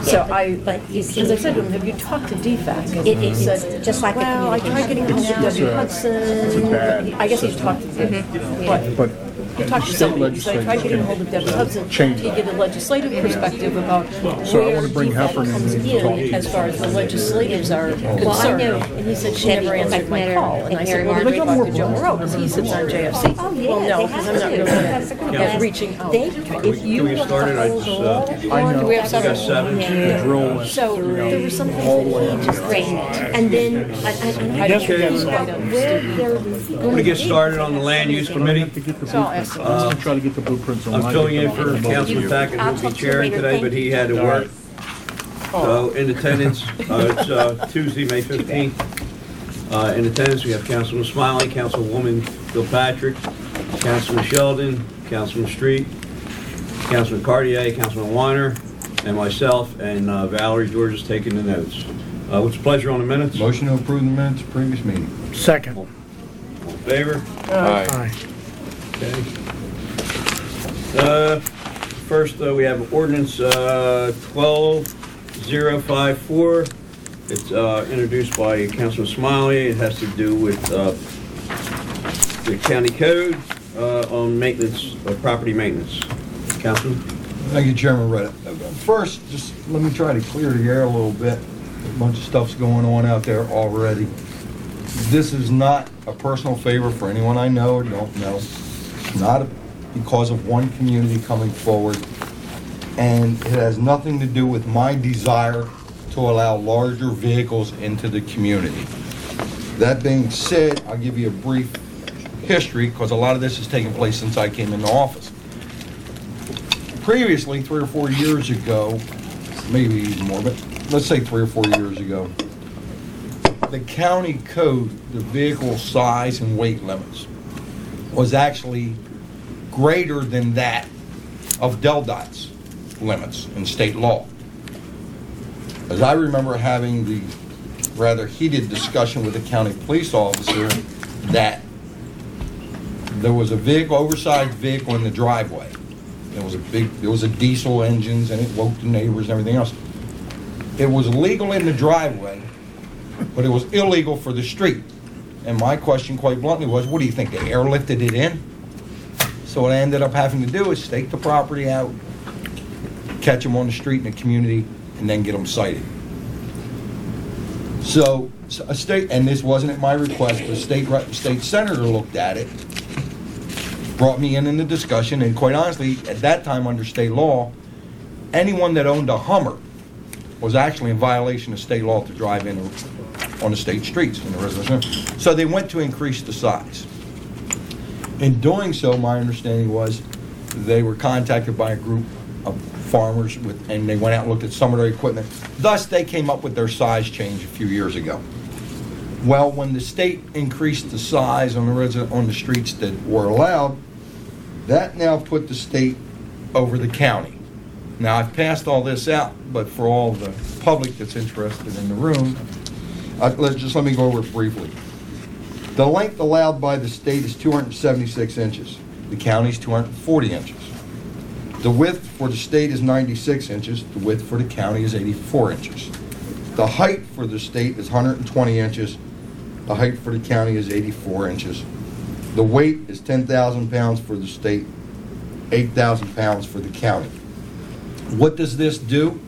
So but you because I said to him, have you talked to DFAC? He He said, said, just like the well, I tried getting hold of W. Hudson. I guess he's talked to them. But He talked to somebody. He said, I tried getting hold of Debbie Hudson to get a legislative perspective about So I where want to bring DFAC Heffernan comes in and talk to in you. as far as the legislatives are Well, I concerned. know And he said she Debbie never answered my met her call. And I at said, well, Mary then talk Margaret. to Joe Moreau because he sits on JFC. Oh, yeah, Well, no, they because have I'm not to. real That's good a good at idea. reaching out. They- If you Can we start it? I just, I know. Do we have I got seven? 7. The drill went, So there was something that he just Great. And then, I don't don't think know. about where they're I'm going to get started on the land use committee. to get the So I'll ask blueprints. I'm gonna try to get the blueprints on. I'm filling in for Councilman Packard, I'll who'll talk be to you chairing later. today, but he had to work. So in attendance, it's Tuesday, May 15th. In attendance, we have Councilman Smiley, Councilwoman Kilpatrick, Councilman Sheldon, Councilman Street, Councilman Cartier, Councilman Weiner, and myself, and Valerie George is taking the notes. What's the pleasure on the minutes? All Motion to approve the minutes of previous meeting. Second. in favor? Aye. Okay. First, we have ordinance 12054. It's introduced by Councilman Smiley. It has to do with the county code on maintenance, property maintenance. Councilman? Thank you, Chairman Redditt. First, just let me try to clear the air a little bit. A bunch of stuff's going on out there already. This is not a personal favor for anyone I know or don't know. It's not because of one community coming forward. And it has nothing to do with my desire to allow larger vehicles into the community. That being said, I'll give you a brief history because a lot of this has taken place since I came into office. Previously, 3 or 4 years ago, maybe even more, but let's say 3 or 4 years ago, the county code, the vehicle size and weight limits, was actually greater than that of DelDOT's limits in state law. As I remember having the rather heated discussion with the county police officer that there was a vehicle, oversized vehicle in the driveway. It was a diesel engines and it woke the neighbors and everything else. It was legal in the driveway, but it was illegal for the street. And my question quite bluntly was, what do you think, they airlifted it in? So what I ended up having to do is stake the property out, catch them on the street in the community, and then get them cited. So a state, and this wasn't at my request, but a state senator looked at it, brought me in the discussion, and quite honestly, at that time under state law, anyone that owned a Hummer was actually in violation of state law to drive in on the state streets in the residential. So they went to increase the size. In doing so, my understanding was they were contacted by a group of farmers and they went out and looked at some of their equipment. Thus, they came up with their size change a few years ago. Well, when the state increased the size on the streets that were allowed, that now put the state over the county. Now, I've passed all this out, but for all the public that's interested in the room, let me go over it briefly. The length allowed by the state is 276 inches. The county's 240 inches. The width for the state is 96 inches. The width for the county is 84 inches. The height for the state is 120 inches. The height for the county is 84 inches. The weight is 10,000 pounds for the state, 8,000 pounds for the county. What does this do?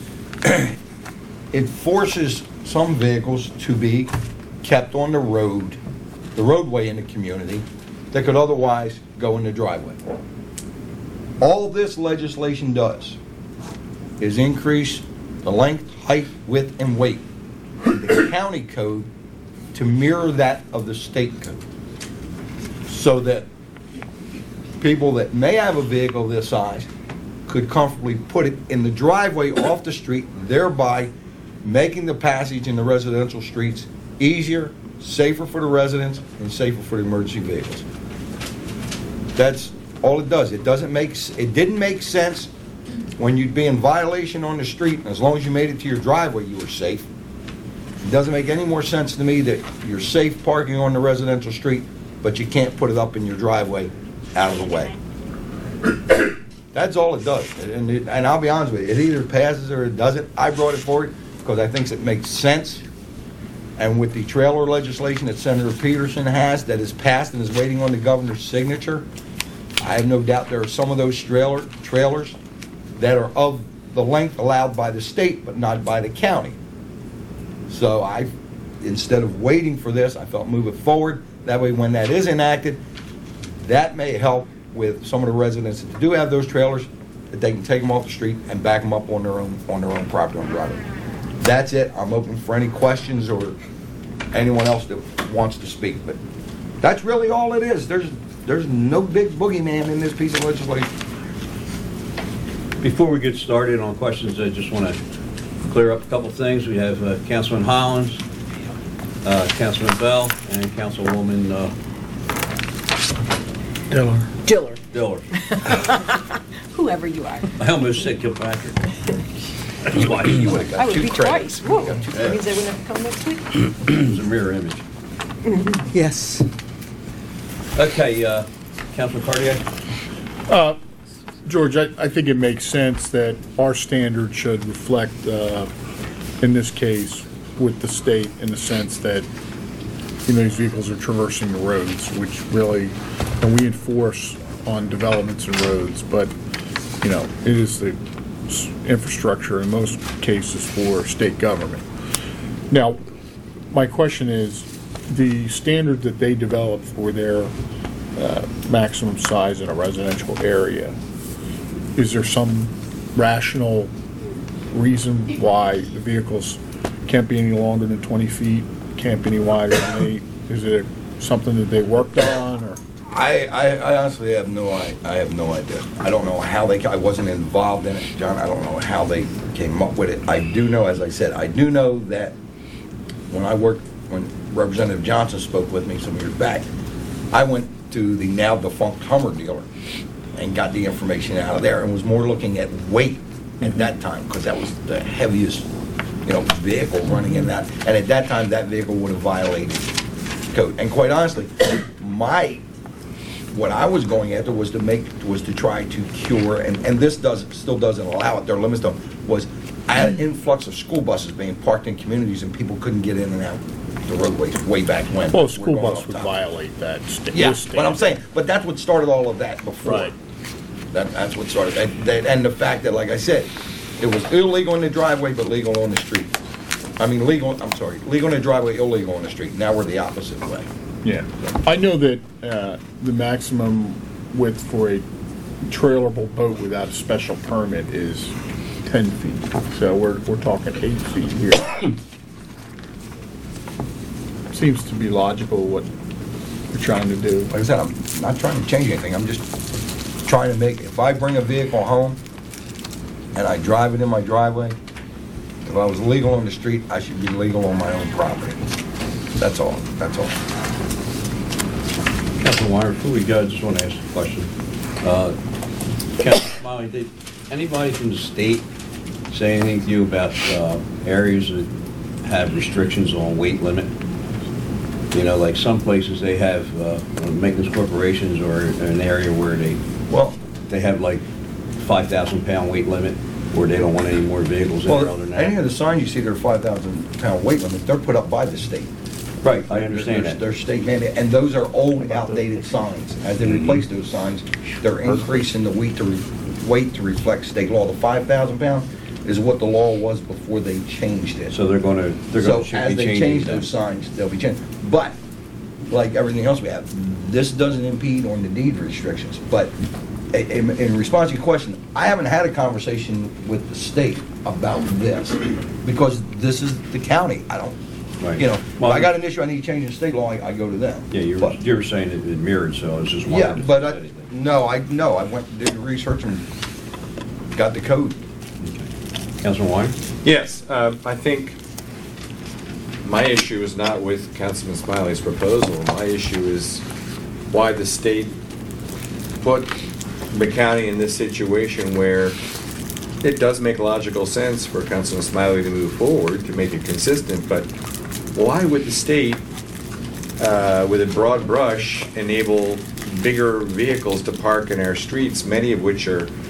It forces some vehicles to be kept on the roadway in the community that could otherwise go in the driveway. All this legislation does is increase the length, height, width, and weight of the county code to mirror that of the state code, so that people that may have a vehicle this size could comfortably put it in the driveway off the street, thereby making the passage in the residential streets easier, safer for the residents, and safer for the emergency vehicles. That's all it does. It didn't make sense when you'd be in violation on the street, and as long as you made it to your driveway, you were safe. It doesn't make any more sense to me that you're safe parking on the residential street, but you can't put it up in your driveway out of the way. That's all it does. And I'll be honest with you, it either passes or it doesn't. I brought it forward because I think it makes sense. And with the trailer legislation that Senator Peterson has that is passed and is waiting on the governor's signature, I have no doubt there are some of those trailers that are of the length allowed by the state but not by the county. So instead of waiting for this, I felt move it forward. That way when that is enacted, that may help with some of the residents that do have those trailers, that they can take them off the street and back them up on their own property on driveway. That's it. I'm open for any questions or anyone else that wants to speak. But that's really all it is. There's no big boogeyman in this piece of legislation. Before we get started on questions, I just want to clear up a couple things. We have Councilman Hollins, Councilman Bell, and Councilwoman Diller. Whoever you are. I almost said Kilpatrick. You would have I got would two be credits. twice. Whoa. That means they wouldn't have to come next week? It's a mirror image. Yes. Okay, Councilman Cardiac? George, I think it makes sense that our standard should reflect, in this case, with the state in the sense that, these vehicles are traversing the roads, which really, and we enforce on developments and roads, but, it is the infrastructure in most cases for state government. Now, my question is, the standard that they develop for their maximum size in a residential area, is there some rational reason why the vehicles can't be any longer than 20 feet, can't be any wider than 8? Is it something that they worked on, or? I honestly have no idea. I don't know how I wasn't involved in it, John. I don't know how they came up with it. I do know, as I said, I do know that when Representative Johnson spoke with me some years back, I went to the now defunct Hummer dealer and got the information out of there and was more looking at weight at that time because that was the heaviest, vehicle running in that. And at that time, that vehicle would have violated code. And quite honestly, what I was going after was to try to cure, and this still doesn't allow it. Their limits don't. Was I had an influx of school buses being parked in communities and people couldn't get in and out the roadways way back when. Well, a school bus would violate that. Yeah, but I'm saying, but that's what started all of that before. Right. That's what started that, and the fact that, like I said, it was illegal in the driveway but legal on the street. Legal in the driveway, illegal on the street. Now we're the opposite way. Yeah. I know that the maximum width for a trailerable boat without a special permit is 10 feet. So we're talking 8 feet here. Seems to be logical what we're trying to do. Like I said, I'm not trying to change anything. I'm just trying to if I bring a vehicle home and I drive it in my driveway, if I was legal on the street, I should be legal on my own property. That's all. Councilman Weiner, before we go, I just want to ask a question. Councilman Smiley, did anybody from the state say anything to you about areas that have restrictions on weight limit? Like some places they have maintenance corporations or an area where they have like 5,000 pound weight limit, or they don't want any more vehicles in there other than that. Any of the signs you see that are 5,000 pound weight limit, they're put up by the state. Right, I understand that. They're state mandated, and those are old, outdated signs. As they replace those signs, they're increasing the weight to reflect state law. The 5,000 pound is what the law was before they changed it. So they're going to be changing as they change them. those signs, they'll be changed. But like everything else we have, this doesn't impede on the deed restrictions. But in response to your question, I haven't had a conversation with the state about this because this is the county. I don't. Right. If I got an issue I need to change in state law, I go to them. Yeah, you were saying it mirrored, so I was just Yeah, wondering. but I went and did the research and got the code. Councilman Weiner? Yes, I think my issue is not with Councilman Smiley's proposal. My issue is why the state put the county in this situation where it does make logical sense for Councilman Smiley to move forward, to make it consistent, but why would the state, with a broad brush, enable bigger vehicles to park in our streets, many of which are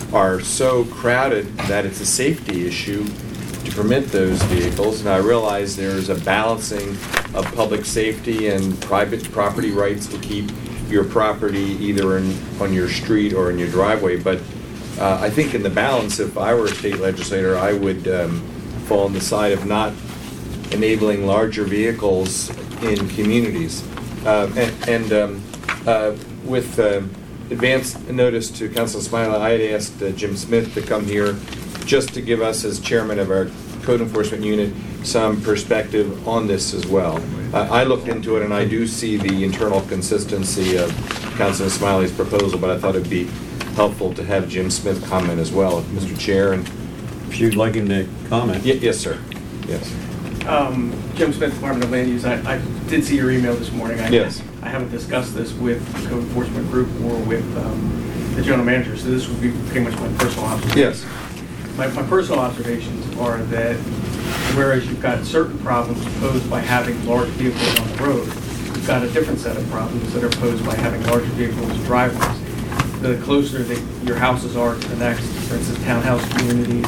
are so crowded that it's a safety issue to permit those vehicles. And I realize there's a balancing of public safety and private property rights to keep your property either on your street or in your driveway. But I think in the balance, if I were a state legislator, I would fall on the side of not enabling larger vehicles in communities. With advance notice to Councilman Smiley, I had asked Jim Smith to come here just to give us, as chairman of our code enforcement unit, some perspective on this as well. I looked into it and I do see the internal consistency of Councilman Smiley's proposal, but I thought it'd be helpful to have Jim Smith comment as well, Mr. Chair. And If you'd like him to comment. yes, sir. Yes. Jim Smith, Department of Land Use. I did see your email this morning. Yes. I haven't discussed this with the code enforcement group or with the general manager, so this would be pretty much my personal observation. Yes. My personal observations are that whereas you've got certain problems posed by having large vehicles on the road, you've got a different set of problems that are posed by having larger vehicles and driveways. The closer that your houses are to the next, for instance, townhouse communities,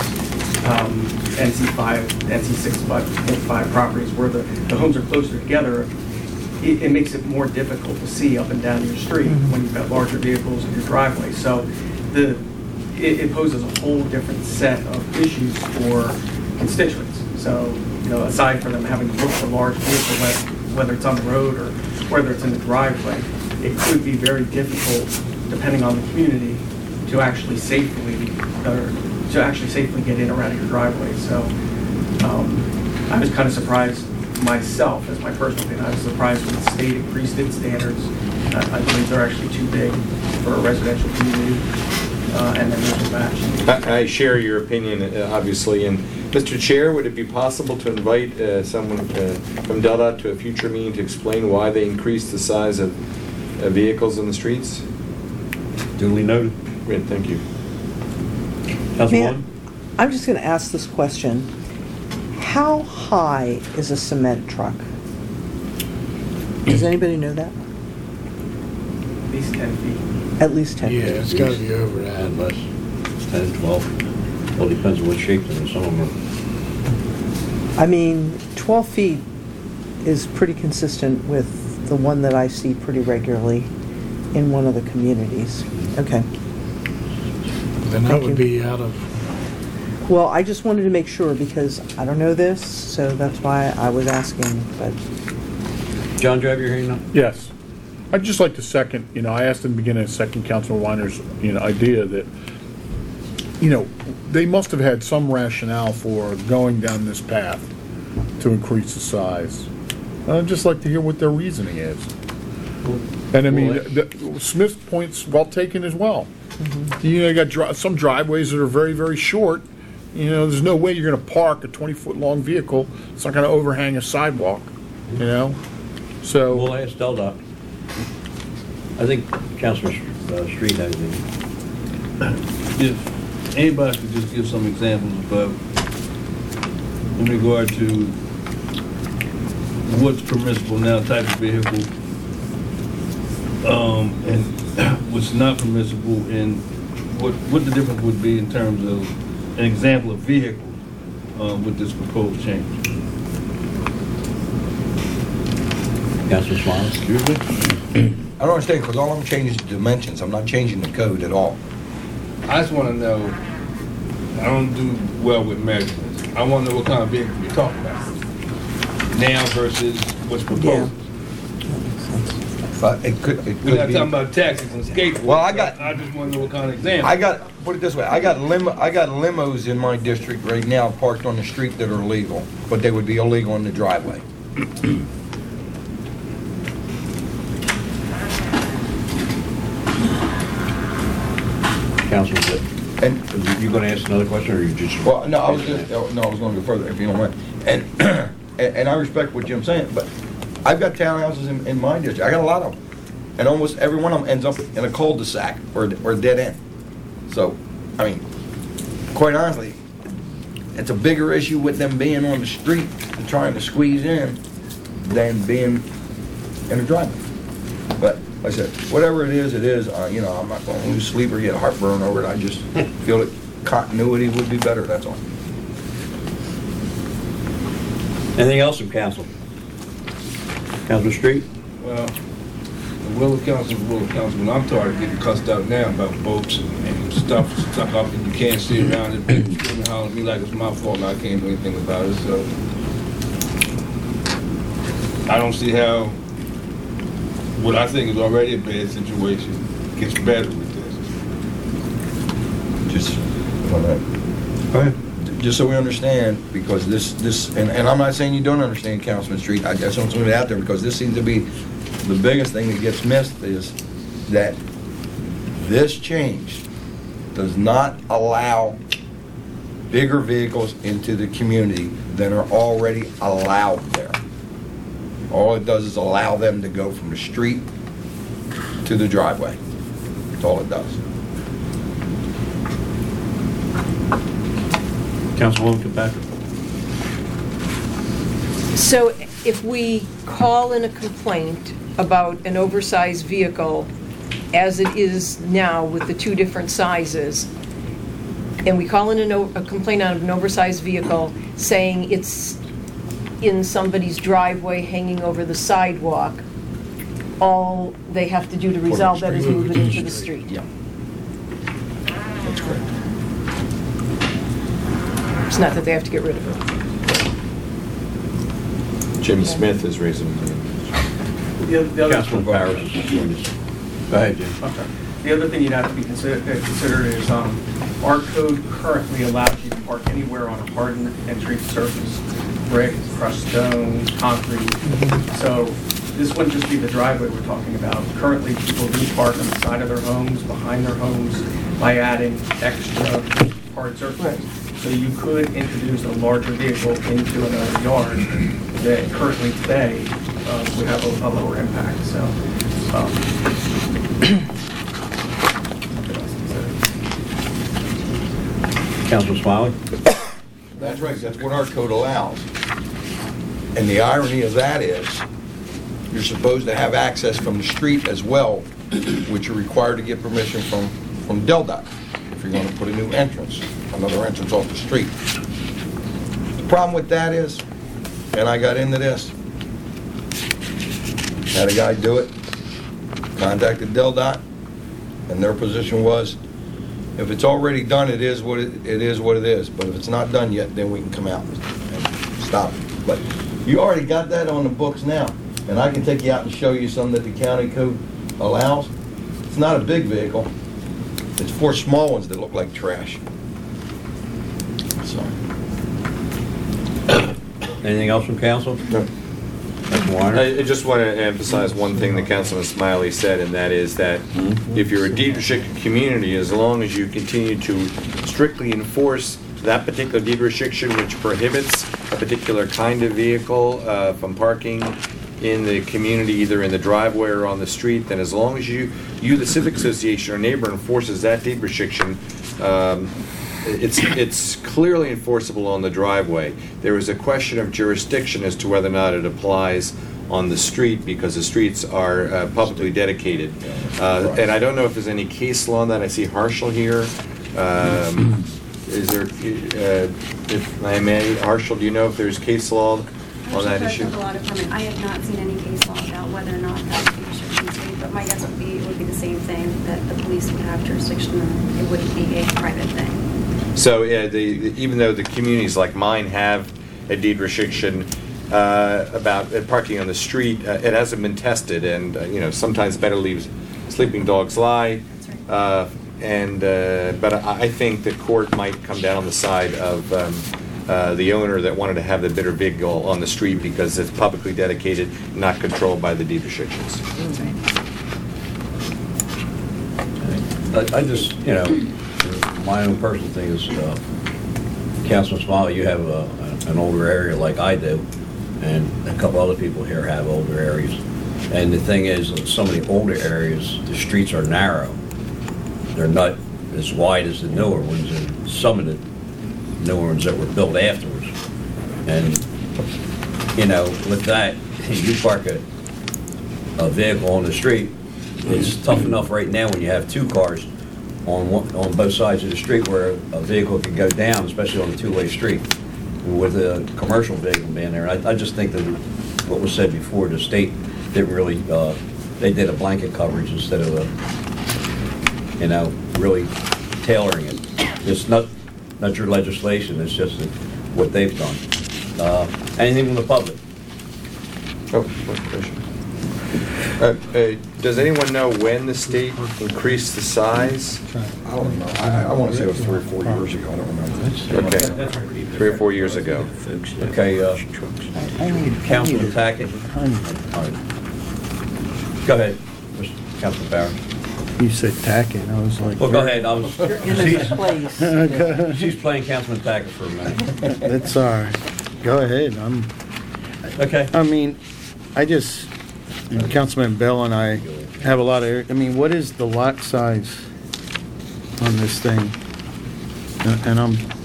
NC5, NC6.5 properties where the homes are closer together, it makes it more difficult to see up and down your street when you've got larger vehicles in your driveway. So it poses a whole different set of issues for constituents. So, aside from them having to look for large vehicles, whether it's on the road or whether it's in the driveway, it could be very difficult, depending on the community, to actually safely get in or out of your driveway. So I was kind of surprised myself, as my personal opinion. I was surprised when the state increased its standards. I believe they're actually too big for a residential community, and then there's a match. I share your opinion, obviously. And Mr. Chair, would it be possible to invite someone from DelDOT to a future meeting to explain why they increased the size of vehicles in the streets? Duly noted. Great, thank you. Councilwoman? I'm just going to ask this question. How high is a cement truck? Does anybody know that? At least 10 feet. At least 10 feet. It's got to be over that. Unless 10, 12. Well, depends on what shape they're in. Some of them are. I mean, 12 feet is pretty consistent with the one that I see pretty regularly in one of the communities. Okay. Then that Thank would you. be out of, Well, I just wanted to make sure because I don't know this, so that's why I was asking, but John, do you have your hearing now? Yes. I'd just like to second, I asked in the beginning, second Councilman Weiner's, idea that, they must have had some rationale for going down this path to increase the size. I'd just like to hear what their reasoning is. And I mean, Smith's point's well taken as well. You got some driveways that are very, very short. There's no way you're going to park a 20-foot long vehicle. It's not going to overhang a sidewalk, So, We'll ask DelDOT. I think Councilor Street has the. If anybody could just give some examples about, in regard to what's permissible now, type of vehicle, and what's not permissible, and what the difference would be in terms of an example of vehicle with this proposed change. Councilor Smiley? Excuse me? I don't understand, because all I'm changing is the dimensions. I'm not changing the code at all. I just want to know, I don't do well with measurements. I want to know what kind of vehicle you're talking about now versus what's proposed. But it could We're not be. talking about taxis and skateboards. Well, I just want to know what kind of example. Put it this way, I got limos in my district right now parked on the street that are legal, but they would be illegal in the driveway. Councilor Smith. And You going to ask another question, or you just? well, no, I was going to go further if you don't mind. And and I respect what Jim's saying, but I've got townhouses in my district. I got a lot of them, and almost every one of them ends up in a cul-de-sac or a dead end. So, I mean, quite honestly, it's a bigger issue with them being on the street and trying to squeeze in than being in a driveway. But like I said, whatever it is, you know, I'm not gonna lose sleep or get heartburn over it. I just feel that continuity would be better, that's all. Anything else from council? Councilor Street? Well, the will of council is the will of council. When I'm tired of getting cussed out now about boats and stuff stuck up and you can't see around it, people screaming, hollering at me like it's my fault and I can't do anything about it, so. I don't see how what I think is already a bad situation gets better with this. Just, just so we understand, because and I'm not saying you don't understand Councilman Street, I just want to put it out there because this seems to be the biggest thing that gets missed is that this change does not allow bigger vehicles into the community than are already allowed there. All it does is allow them to go from the street to the driveway. That's all it does. Councilwoman Kilpatrick? So if we call in a complaint about an oversized vehicle, as it is now with the two different sizes, and we call in a complaint on an oversized vehicle saying it's in somebody's driveway hanging over the sidewalk, all they have to do to resolve that is move it into the street. Yeah. That's correct. It's not that they have to get rid of it. Jim Smith is raising the The other, Councilman Powers. Go ahead, Jim. okay. The other thing you'd have to be considered is our code currently allows you to park anywhere on a hardened entry surface, brick, crushed stone, concrete. So this wouldn't just be the driveway we're talking about. Currently, people do park on the side of their homes, behind their homes, by adding extra hard surface. So you could introduce a larger vehicle into another yard that currently today would have a lower impact. So. Councilor Smiley? That's right, that's what our code allows. And the irony of that is, you're supposed to have access from the street as well, which you're required to get permission from DelDOT if you're going to put a new entrance, another entrance off the street. The problem with that is, and I got into this, had a guy do it, contacted DelDOT, and their position was, if it's already done, it is what it is. But if it's not done yet, then we can come out and stop it. But you already got that on the books now, and I can take you out and show you some that the county code allows. It's not a big vehicle. It's 4 small ones that look like trash. So. Anything else from council? No. I just want to emphasize one thing that Councilman Smiley said, and that is that if you're a deed restricted community, as long as you continue to strictly enforce that particular deed restriction which prohibits a particular kind of vehicle from parking in the community, either in the driveway or on the street, then as long as you the civic association or neighbor enforces that deed restriction, it's clearly enforceable on the driveway. There is a question of jurisdiction as to whether or not it applies on the street because the streets are publicly dedicated. And I don't know if there's any case law on that. I see Harshal here. Is there, if I may, Harshal, do you know if there's case law on that issue? I have not seen any case law about whether or not that would be restricted state, but my guess would be it would be the same thing, that the police would have jurisdiction and it wouldn't be a private thing. So even though the communities like mine have a deed restriction about parking on the street, it hasn't been tested, and sometimes better leave sleeping dogs lie. But I think the court might come down on the side of the owner that wanted to have the bigger vehicle on the street because it's publicly dedicated, not controlled by the deed restrictions. I just, my own personal thing is, Councilman Smiley, you have an older area like I do, and a couple other people here have older areas. And the thing is, in some of the older areas, the streets are narrow. They're not as wide as the newer ones, and some of the newer ones that were built afterwards. And, with that, you park a vehicle on the street, it's tough enough right now when you have two cars on both sides of the street where a vehicle could go down, especially on a two-way street, with a commercial vehicle being there. I just think that what was said before, the state didn't really, they did a blanket coverage instead of really tailoring it. It's not your legislation, it's just what they've done. Anything from the public? Oh, one question. Does anyone know when the state increased the size? I don't know. I want to say it was 3 or 4 years ago. I don't remember. Okay, 3 or 4 years ago. Okay, Councilman Tackett. All right. Go ahead, Mr. Councilman Barron. You said Tackett, I was like... Well, go ahead. In this place. She's playing Councilman Tackett for a minute. That's all right. Go ahead, Okay. I mean, Councilman Bell and I have a lot of, what is the lot size on this thing? And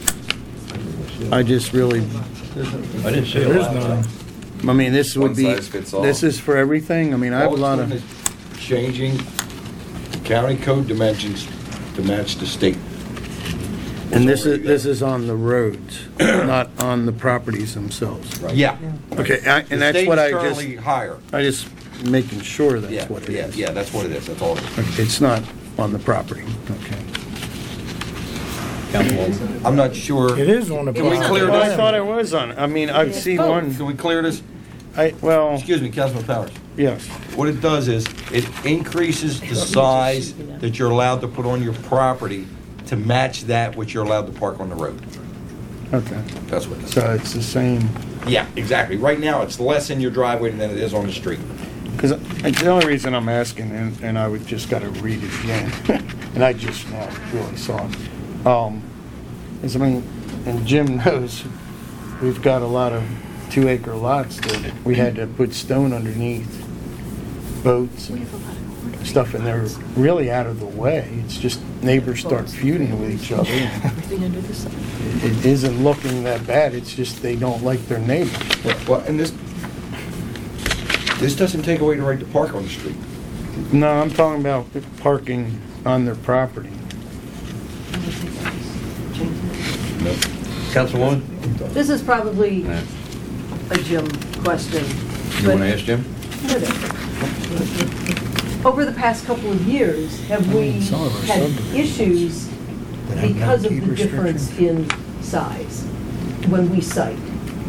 I just really, I didn't see a lot. this would be, One size fits all. this is for everything? I have a lot of... Changing county code dimensions to match the state. And this is on the roads, not on the properties themselves. Yeah. Okay, and that's what I The state's currently higher. just making sure Yeah, that's what it is. yeah, that's what it is. That's all it is. Okay, it's not on the property, okay. Councilwoman. I'm not sure. It is on the. Can we clear Well, I this? thought it was on, I've seen one, Can we clear this? Excuse me, Councilman Powers. yes. What it does is, it increases the size that you're allowed to put on your property to match that which you're allowed to park on the road. Okay, That's what it is. so it's the same, Yeah, exactly. Right now, it's less in your driveway than it is on the street. because the only reason I'm asking, and I would just gotta read it again, and I just now really saw it, is, and Jim knows, we've got a lot of 2-acre lots that we had to put stone underneath, boats and stuff, and they're really out of the way. It's just neighbors start feuding with each other. It isn't looking that bad, it's just they don't like their neighbors. Well, and this doesn't take away the right to park on the street. No, I'm talking about parking on their property. Councilwoman? This is probably Yeah. a Jim question. You want to ask Jim? Over the past couple of years, have we Some of our had subdivisions issues that have because of no the deed difference in size when we cite?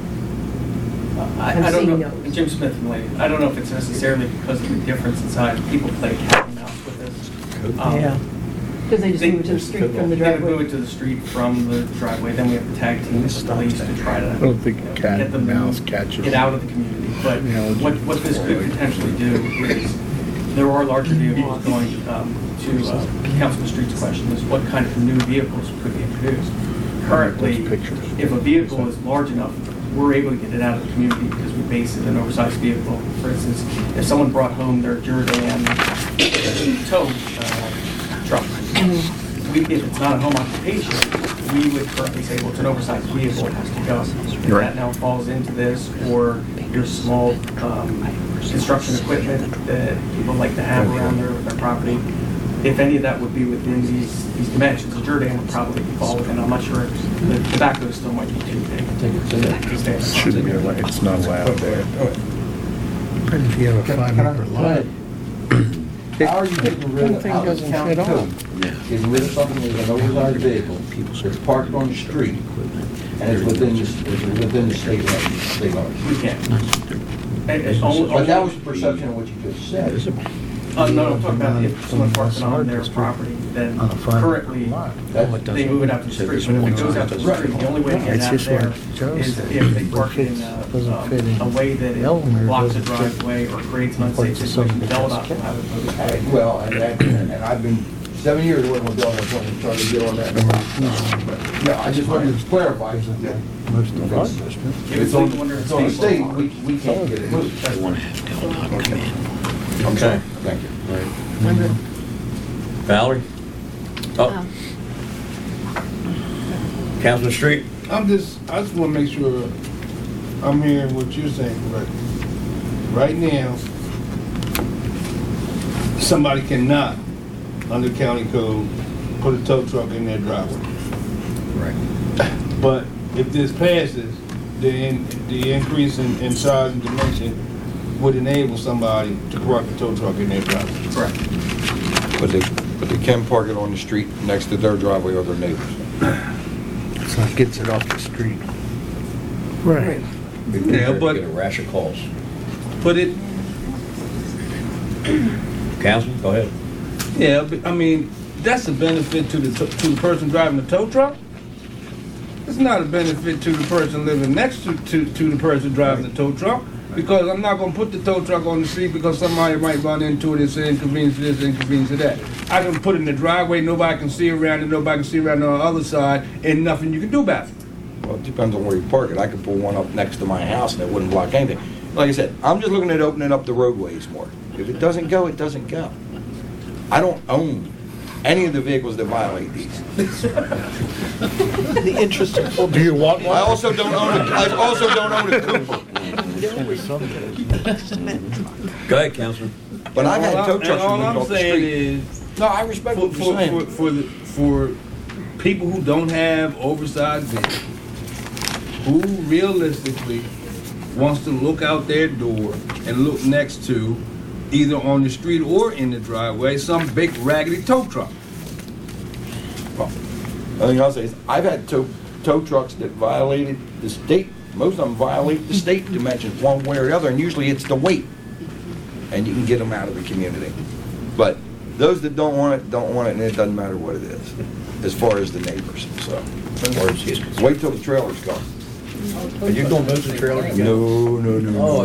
I I'm don't seeing know, no's. Jim Smith from Lady, I don't know if it's necessarily because of the difference in size. People play cat and mouse with this. Because they just move it to the street from the They would move driveway? it to the street from the driveway, then we have to tag team with the police to try to. I don't think a cat get them and mouse moved, catches. Get out of the community, but what this could potentially do is, there are larger vehicles going, to Councilman Street's question, is what kind of new vehicles could be introduced? Currently, if a vehicle is large enough, we're able to get it out of the community because we base it in an oversized vehicle. For instance, if someone brought home their Jordan tow truck, if it's not a home occupation, we would currently say, well, it's an oversized vehicle, it has to go. If that now falls into this, or your small construction equipment that people like to have around their property, if any of that would be within these dimensions, a Jordan would probably fall within. I'm not sure, the tobacco still might be too big. Shouldn't be allowed, it's not allowed there. But if you have a 5-acre lot, How are you getting rid of, thing how does doesn't county fit on. code getting rid of something that's an oversized vehicle, that's parked on the street, and it's within the state limits? We can't. But that was the perception of what you just said. No, I'm talking about if someone parks it on their property, then On a 5-acre currently, lot. they move it out to the street. But if it goes out to the street, the only way to get it It's out just there what Joe is said. if they park it in Doesn't fit in. a way that it Elmer blocks a doesn't fit. driveway or creates an unsafe Parts of situation. something They'll that not have it moved. Well, and I've been 7 years working with Bill, and trying to get on that. Yeah, I just wanted to clarify. Most of our districts. If it's legal under It's on the state, we can't get it moved. Okay. Thank you. Valerie? Oh. Councilman Street? I just want to make sure I'm hearing what you're saying, but right now, somebody cannot, under county code, put a tow truck in their driveway. Right. But if this passes, then the increase in size and dimension would enable somebody to park a tow truck in their driveway. Correct. But they can park it on the street next to their driveway or their neighbors. So it gets it off the street. Right. Yeah, but Get a rash of calls. put it, Councilman, go ahead. yeah, but, I mean, that's a benefit to the person driving the tow truck. It's not a benefit to the person living next to the person driving the tow truck, because I'm not gonna put the tow truck on the street because somebody might run into it and say inconvenience to this, inconvenience to that. I can put it in the driveway, nobody can see around it, nobody can see around on the other side, and nothing you can do about it. Well, it depends on where you park it. I could pull one up next to my house and it wouldn't block anything. Like I said, I'm just looking at opening up the roadways more. If it doesn't go, it doesn't go. I don't own any of the vehicles that violate these. The interest of... Do you want I one? also don't own a Cooper. Go ahead, Councilman. But I've had tow trucks all removed I'm off the saying street. is, No, I respect what you're saying. for people who don't have oversized vehicles, who realistically wants to look out their door and look next to, either on the street or in the driveway, some big raggedy tow truck. Well, the thing I'll say is, I've had tow trucks that violated the state, most of them violate the state dimensions one way or the other, and usually it's the weight. And you can get them out of the community. But those that don't want it, and it doesn't matter what it is, as far as the neighbors, so. Wait till the trailers come. Are you doing boats and trailers? No. Oh,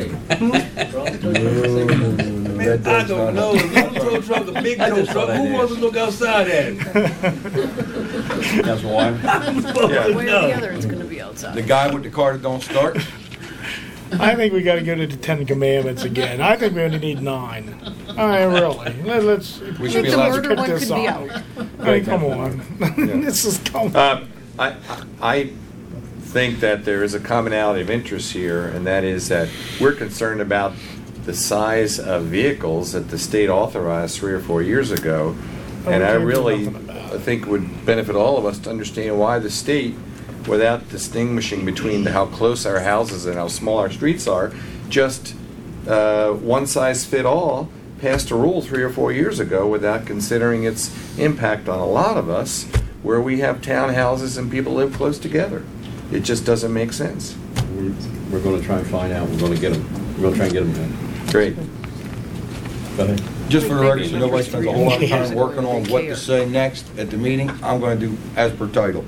I don't know. If you tow truck, a big tow truck, who wants to look outside at it? Councilman Wyman? One way or the other, it's going to be outside. The guy with the car that don't start? I think we gotta go to the Ten Commandments again. I think we only need 9. I mean, really. Let's We should be The allowed to murder cut one this could be off. out. I mean, come on. This is coming. I think that there is a commonality of interest here, and that is that we're concerned about the size of vehicles that the state authorized 3 or 4 years ago. And I really think it would benefit all of us to understand why the state, without distinguishing between how close our houses and how small our streets are, just one size fit all, passed a rule 3 or 4 years ago without considering its impact on a lot of us, where we have townhouses and people live close together. It just doesn't make sense. We're going to try and find out. We're going to get them. We're going to try and get them done. Great. Go ahead. Just for the record, so nobody spends a whole lot of time working on what to say next at the meeting, I'm gonna do as per title.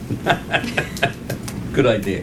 Good idea.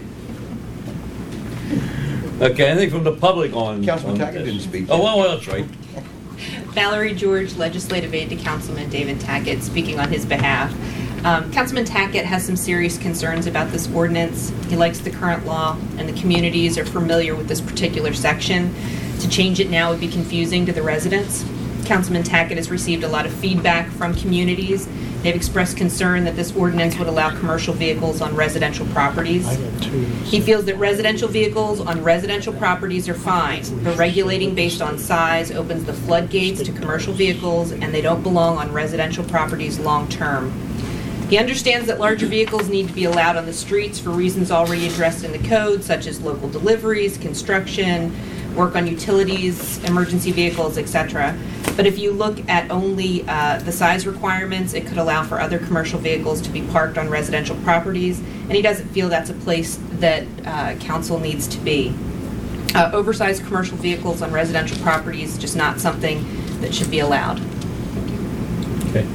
Okay, anything from the public on? Councilman on Tackett this? didn't speak. Oh, well, that's right. Valerie George, legislative aide to Councilman David Tackett, speaking on his behalf. Councilman Tackett has some serious concerns about this ordinance. He likes the current law, and the communities are familiar with this particular section. To change it now would be confusing to the residents. Councilman Tackett has received a lot of feedback from communities. They've expressed concern that this ordinance would allow commercial vehicles on residential properties. He feels that residential vehicles on residential properties are fine, but regulating based on size opens the floodgates to commercial vehicles, and they don't belong on residential properties long-term. He understands that larger vehicles need to be allowed on the streets for reasons already addressed in the code, such as local deliveries, construction, work on utilities, emergency vehicles, etc. But if you look at only the size requirements, it could allow for other commercial vehicles to be parked on residential properties, and he doesn't feel that's a place that council needs to be. Oversized commercial vehicles on residential properties is just not something that should be allowed. Okay.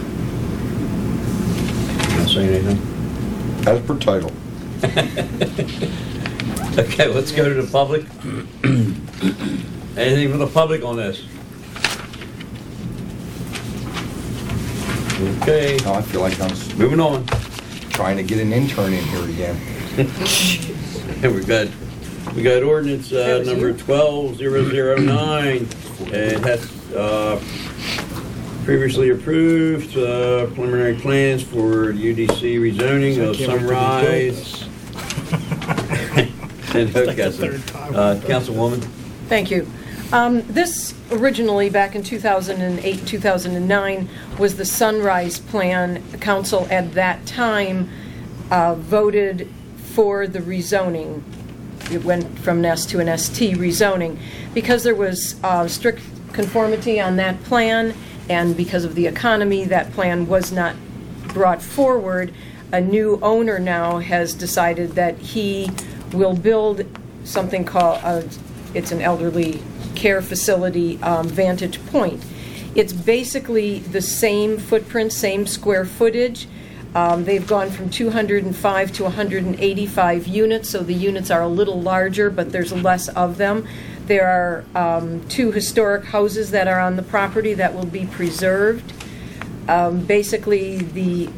Not saying anything? As per title. Okay, let's go to the public. Anything from the public on this? Okay, Now I feel like I'm moving on. trying to get an intern in here again. We got ordinance number 12009. It has previously approved preliminary plans for UDC rezoning of Sunrise and Hockessin. Councilwoman? Thank you. This originally, back in 2008, 2009, was the Sunrise Plan. Council at that time voted for the rezoning. It went from an S to an ST rezoning. Because there was strict conformity on that plan, and because of the economy, that plan was not brought forward. A new owner now has decided that he will build something called, it's an elderly care facility, Vantage Point. It's basically the same footprint, same square footage. They've gone from 205 to 185 units, so the units are a little larger, but there's less of them. There are 2 historic houses that are on the property that will be preserved. Basically, the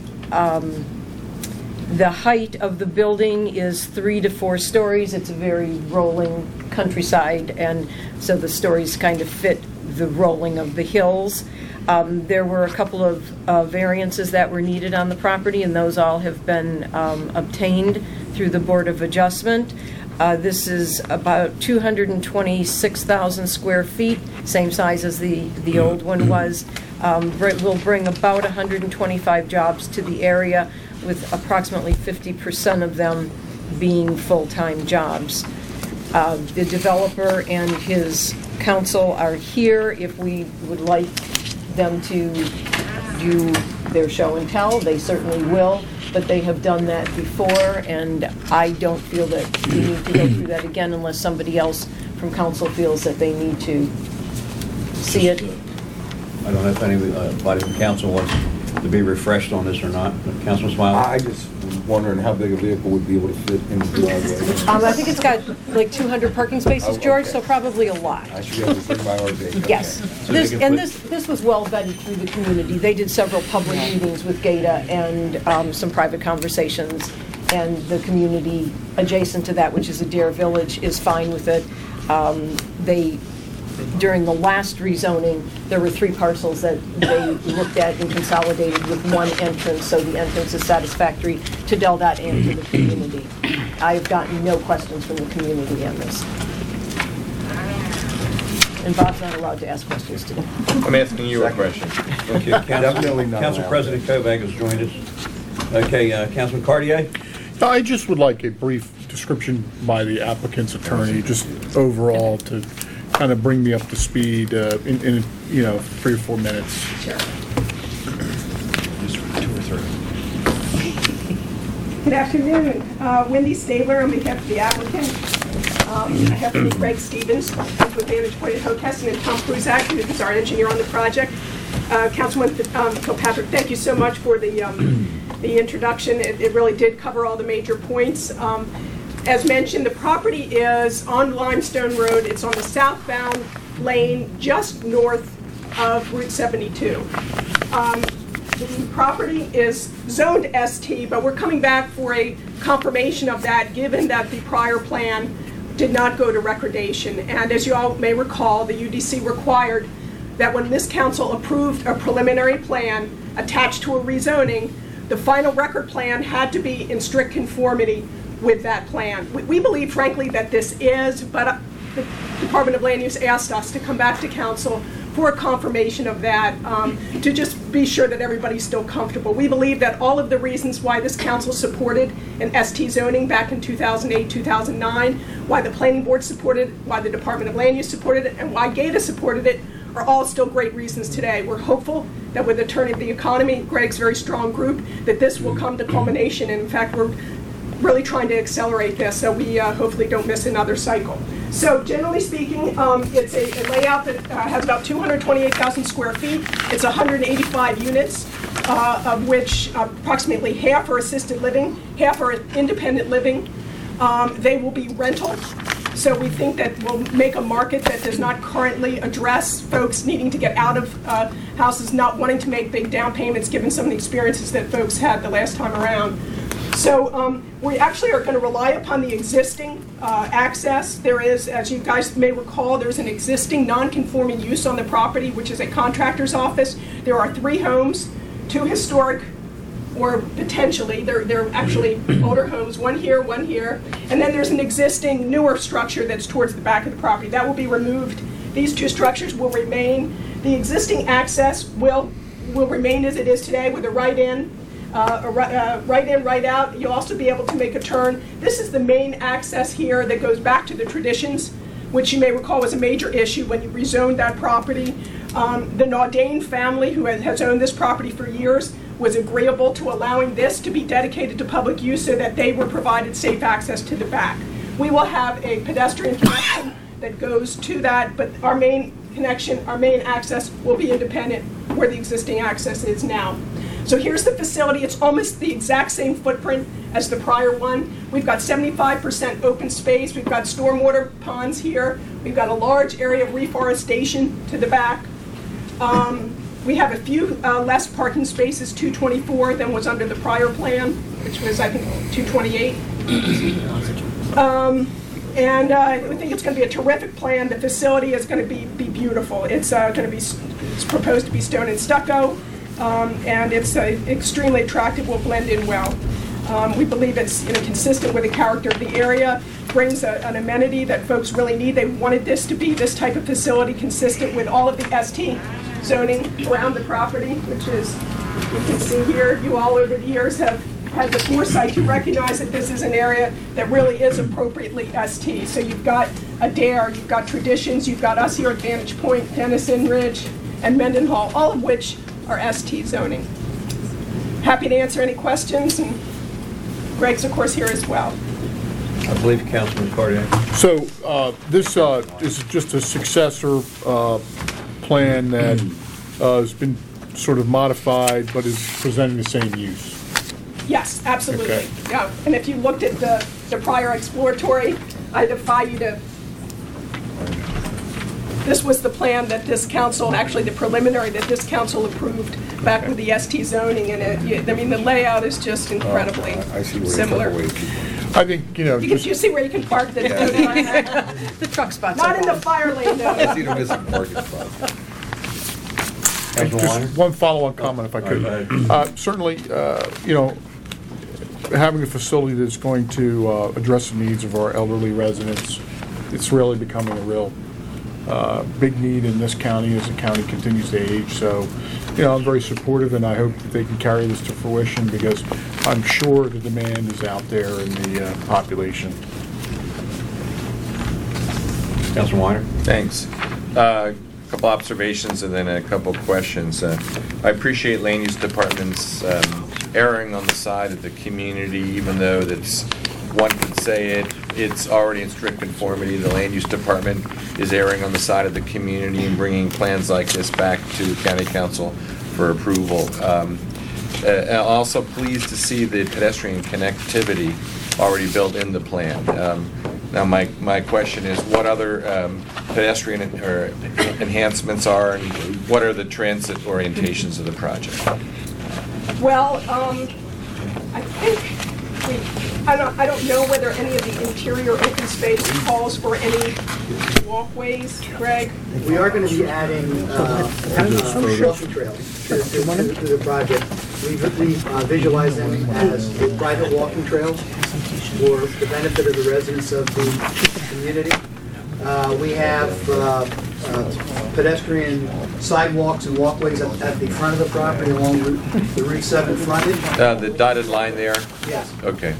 height of the building is 3 to 4 stories. It's a very rolling countryside, and so the stories kind of fit the rolling of the hills. There were a couple of variances that were needed on the property, and those all have been obtained through the Board of Adjustment. This is about 226,000 square feet, same size as the old one was. Will bring about 125 jobs to the area, with approximately 50% of them being full-time jobs. The developer and his counsel are here. If we would like them to do their show and tell, they certainly will, but they have done that before, and I don't feel that we need to go through that again unless somebody else from council feels that they need to see it. I don't know if anybody from council wants to be refreshed on this or not. Councilman Smiley? I just was wondering how big a vehicle would be able to fit in the driveway. I think it's got like 200 parking spaces, Oh, George, okay. so probably a lot. I should be able to bring my RV. Yes. So they can This was well vetted through the community. They did several public meetings with GATA and some private conversations, and the community adjacent to that, which is Adair Village, is fine with it. During the last rezoning, there were 3 parcels that they looked at and consolidated with one entrance, so the entrance is satisfactory to DelDOT and to the community. I've gotten no questions from the community on this. And Bob's not allowed to ask questions today. I'm asking you a question. Okay, Definitely not Council allowed. President Kovac has joined us. Okay, Councilman Cartier? I just would like a brief description by the applicant's attorney, just overall, to kind of bring me up to speed in 3 or 4 minutes. Sure. Just 2 or 3. Good afternoon. Wendy Stabler on behalf of the applicant. I have to meet Greg Stevens with Vantage Point at Hockessin, and Tom Kruzak, who is our engineer on the project. Councilman Kilpatrick, thank you so much for the introduction. It really did cover all the major points. As mentioned, the property is on Limestone Road. It's on the southbound lane just north of Route 72. The property is zoned ST, but we're coming back for a confirmation of that, given that the prior plan did not go to recordation. And as you all may recall, the UDC required that when this council approved a preliminary plan attached to a rezoning, the final record plan had to be in strict conformity with that plan. We believe, frankly, that this is, but the Department of Land Use asked us to come back to council for a confirmation of that, to just be sure that everybody's still comfortable. We believe that all of the reasons why this council supported an ST zoning back in 2008, 2009, why the Planning Board supported it, why the Department of Land Use supported it, and why GATA supported it, are all still great reasons today. We're hopeful that with the turn of the economy, Greg's very strong group, that this will come to culmination. And in fact, we're really trying to accelerate this so we hopefully don't miss another cycle. So generally speaking, it's a layout that has about 228,000 square feet. It's 185 units, of which approximately half are assisted living, half are independent living. They will be rental. So we think that we'll make a market that does not currently address folks needing to get out of houses, not wanting to make big down payments, given some of the experiences that folks had the last time around. So we actually are going to rely upon the existing access. There is, as you guys may recall, there's an existing non-conforming use on the property, which is a contractor's office. There are 3 homes, 2 historic, or potentially, they're actually older homes, one here, and then there's an existing newer structure that's towards the back of the property. That will be removed These two structures will remain. The existing access will remain as it is today with a right in, right out. You'll also be able to make a turn. This is the main access here that goes back to the traditions, which you may recall was a major issue when you rezoned that property. The Naudane family, who has owned this property for years, was agreeable to allowing this to be dedicated to public use so that they were provided safe access to the back. We will have a pedestrian connection that goes to that, but our main connection, our main access will be independent where the existing access is now. So here's the facility. It's almost the exact same footprint as the prior one. We've got 75% open space. We've got stormwater ponds here. We've got a large area of reforestation to the back. We have a few less parking spaces, 224, than was under the prior plan, which was, I think, 228. And I think it's going to be a terrific plan. The facility is going to be beautiful. It's going to be, it's proposed to be stone and stucco, and it's extremely attractive. Will blend in well. We believe it's consistent with the character of the area. Brings an amenity that folks really need. They wanted this to be this type of facility, consistent with all of the ST zoning around the property, which is, you can see here, you all over the years have had the foresight to recognize that this is an area that really is appropriately ST. So you've got Adair, you've got Traditions, you've got us here at Vantage Point, Dennison Ridge, and Mendenhall, all of which are ST zoning. Happy to answer any questions, and Greg's, of course, here as well. I believe Councilman Cardiac. So this is just a successor plan that has been sort of modified, but is presenting the same use. Yes, absolutely. Okay. Yeah, and if you looked at the prior exploratory, I defy you to. This was the plan that this council, actually the preliminary that this council approved back with the ST zoning, and I mean the layout is just incredibly similar. I think, You see where you can park the The truck spots. Not in the fire lane, though. I see the missing parking spot. just one follow-on comment, if I could. Certainly, having a facility that's going to address the needs of our elderly residents, it's really becoming a real big need in this county as the county continues to age. So, I'm very supportive, and I hope that they can carry this to fruition, because I'm sure the demand is out there in the population. Councilman Weiner. Thanks. A couple observations and then a couple questions. I appreciate Land Use Department's erring on the side of the community, even though that's, one could say it's already in strict conformity. The Land Use Department is erring on the side of the community and bringing plans like this back to County Council for approval. Also pleased to see the pedestrian connectivity already built in the plan. Now my question is, what other pedestrian enhancements are, and what are the transit orientations of the project? Well, I think I don't know whether any of the interior open space calls for any walkways, Greg. We are going to be adding walking trails to the project. We visualize them as private walking trails for the benefit of the residents of the community. We have pedestrian sidewalks and walkways at the front of the property along the Route 7 frontage. The dotted line there? Yes. Okay.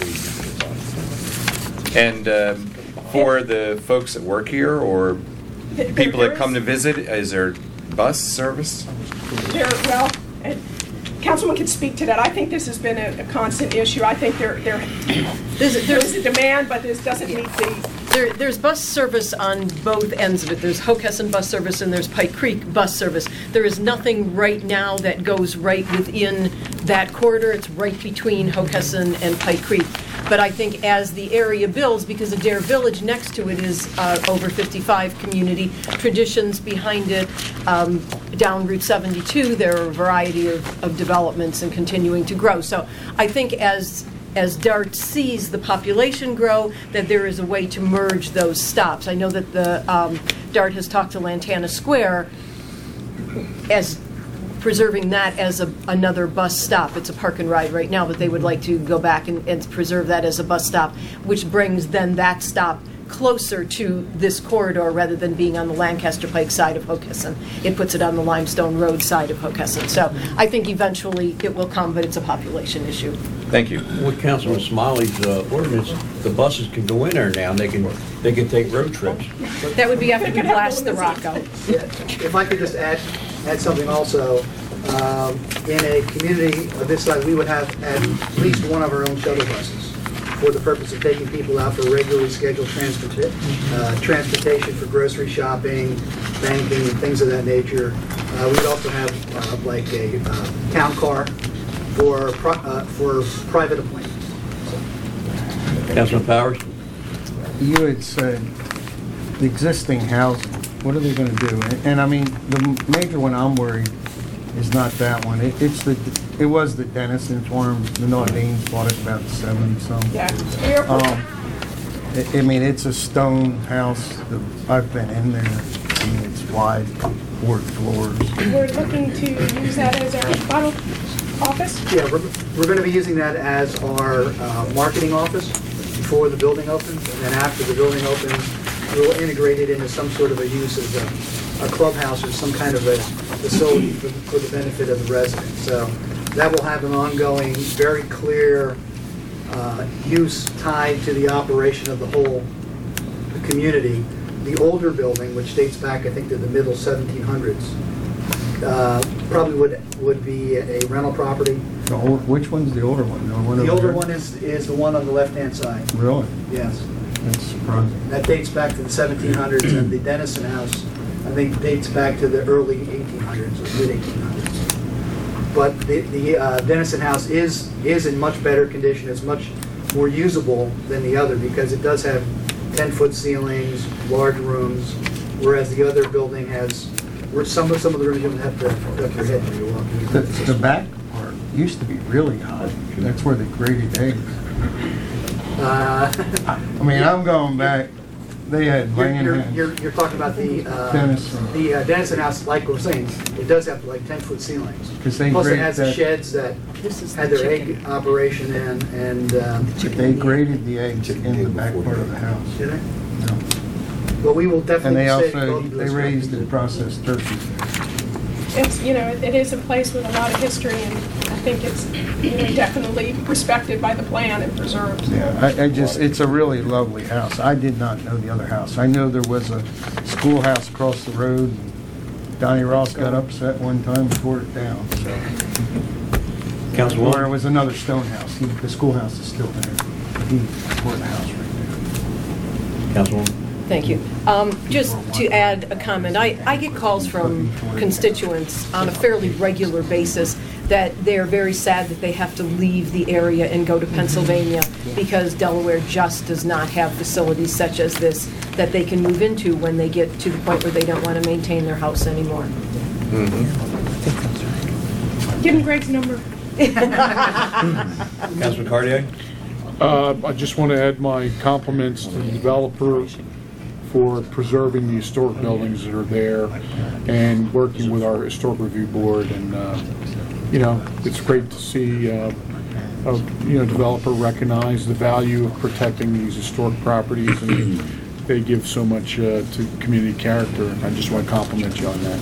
And for the folks that work here, or people that come to visit, is there bus service? Well, Councilman can speak to that. I think this has been a constant issue. I think there's a demand, but this doesn't meet the... There's bus service on both ends of it. There's Hockessin bus service and there's Pike Creek bus service. There is nothing right now that goes right within that corridor. It's right between Hockessin and Pike Creek. But I think as the area builds, because Adair Village next to it is over 55 community, Traditions behind it, down Route 72, there are a variety of developments and continuing to grow. So I think as DART sees the population grow, that there is a way to merge those stops. I know that the DART has talked to Lantana Square as preserving that as another bus stop. It's a park and ride right now, but they would like to go back and preserve that as a bus stop, which brings then that stop closer to this corridor rather than being on the Lancaster Pike side of Hockessin. It puts it on the Limestone Road side of Hockessin. So I think eventually it will come, but it's a population issue. Thank you. With Councilman Smiley's ordinance, the buses can go in there now, and they can take road trips. That would be after we blast the rock out. Yeah, if I could just add something also, in a community of this size, we would have at least one of our own shuttle buses for the purpose of taking people out for regularly scheduled transportation for grocery shopping, banking, and things of that nature. We would also have like a town car for private appointments. Councilman Powers? You had said the existing housing, what are they gonna do? And I mean, the major one I'm worried is not that one. It was the Dennison farm, the Nardines bought it about 70-something. Yeah. I mean, it's a stone house. I've been in there. I mean, it's wide, 4 floors. We're looking to use that as our bottle office? Yeah, we're going to be using that as our marketing office before the building opens, and then after the building opens, we'll integrate it into some sort of a use as a clubhouse or some kind of a facility for the benefit of the residents. So that will have an ongoing, very clear use tied to the operation of the whole community. The older building, which dates back, I think, to the middle 1700s, probably would be a rental property. Which one's the older one? The older one is the one on the left-hand side. Really? Yes. That's surprising. That dates back to the 1700s, and the Dennison house, I think, dates back to the early 1800s or mid-1800s. But the Dennison house is in much better condition. It's much more usable than the other because it does have 10-foot ceilings, large rooms, whereas the other building has, some of the rooms you don't have to duck your head when you're walking. The back part used to be really hot. That's where they graded eggs. I mean, I'm going back. They had You're talking about the Dennison house, like we're saying, it does have like 10-foot ceilings. Plus it has the sheds that had their egg operation in, and they graded the eggs in the back part of the house. Did they? No. Well, we will definitely. And they raised and processed turkeys. It's, it is a place with a lot of history, and I think it's, definitely respected by the plan and preserved. Yeah, it's a really lovely house. I did not know the other house. I know there was a schoolhouse across the road, and Donnie Ross got upset one time and tore it down, so. Councilwoman? Or it was another stone house. The schoolhouse is still there. He tore the house right there. Councilwoman? Thank you. Just to add a comment, I get calls from constituents on a fairly regular basis that they're very sad that they have to leave the area and go to Pennsylvania because Delaware just does not have facilities such as this that they can move into when they get to the point where they don't want to maintain their house anymore. Give him Greg's number. Councilman Cartier? I just want to add my compliments to the developer for preserving the historic buildings that are there and working with our historic review board. And, it's great to see a developer recognize the value of protecting these historic properties, and they give so much to community character. And I just want to compliment you on that.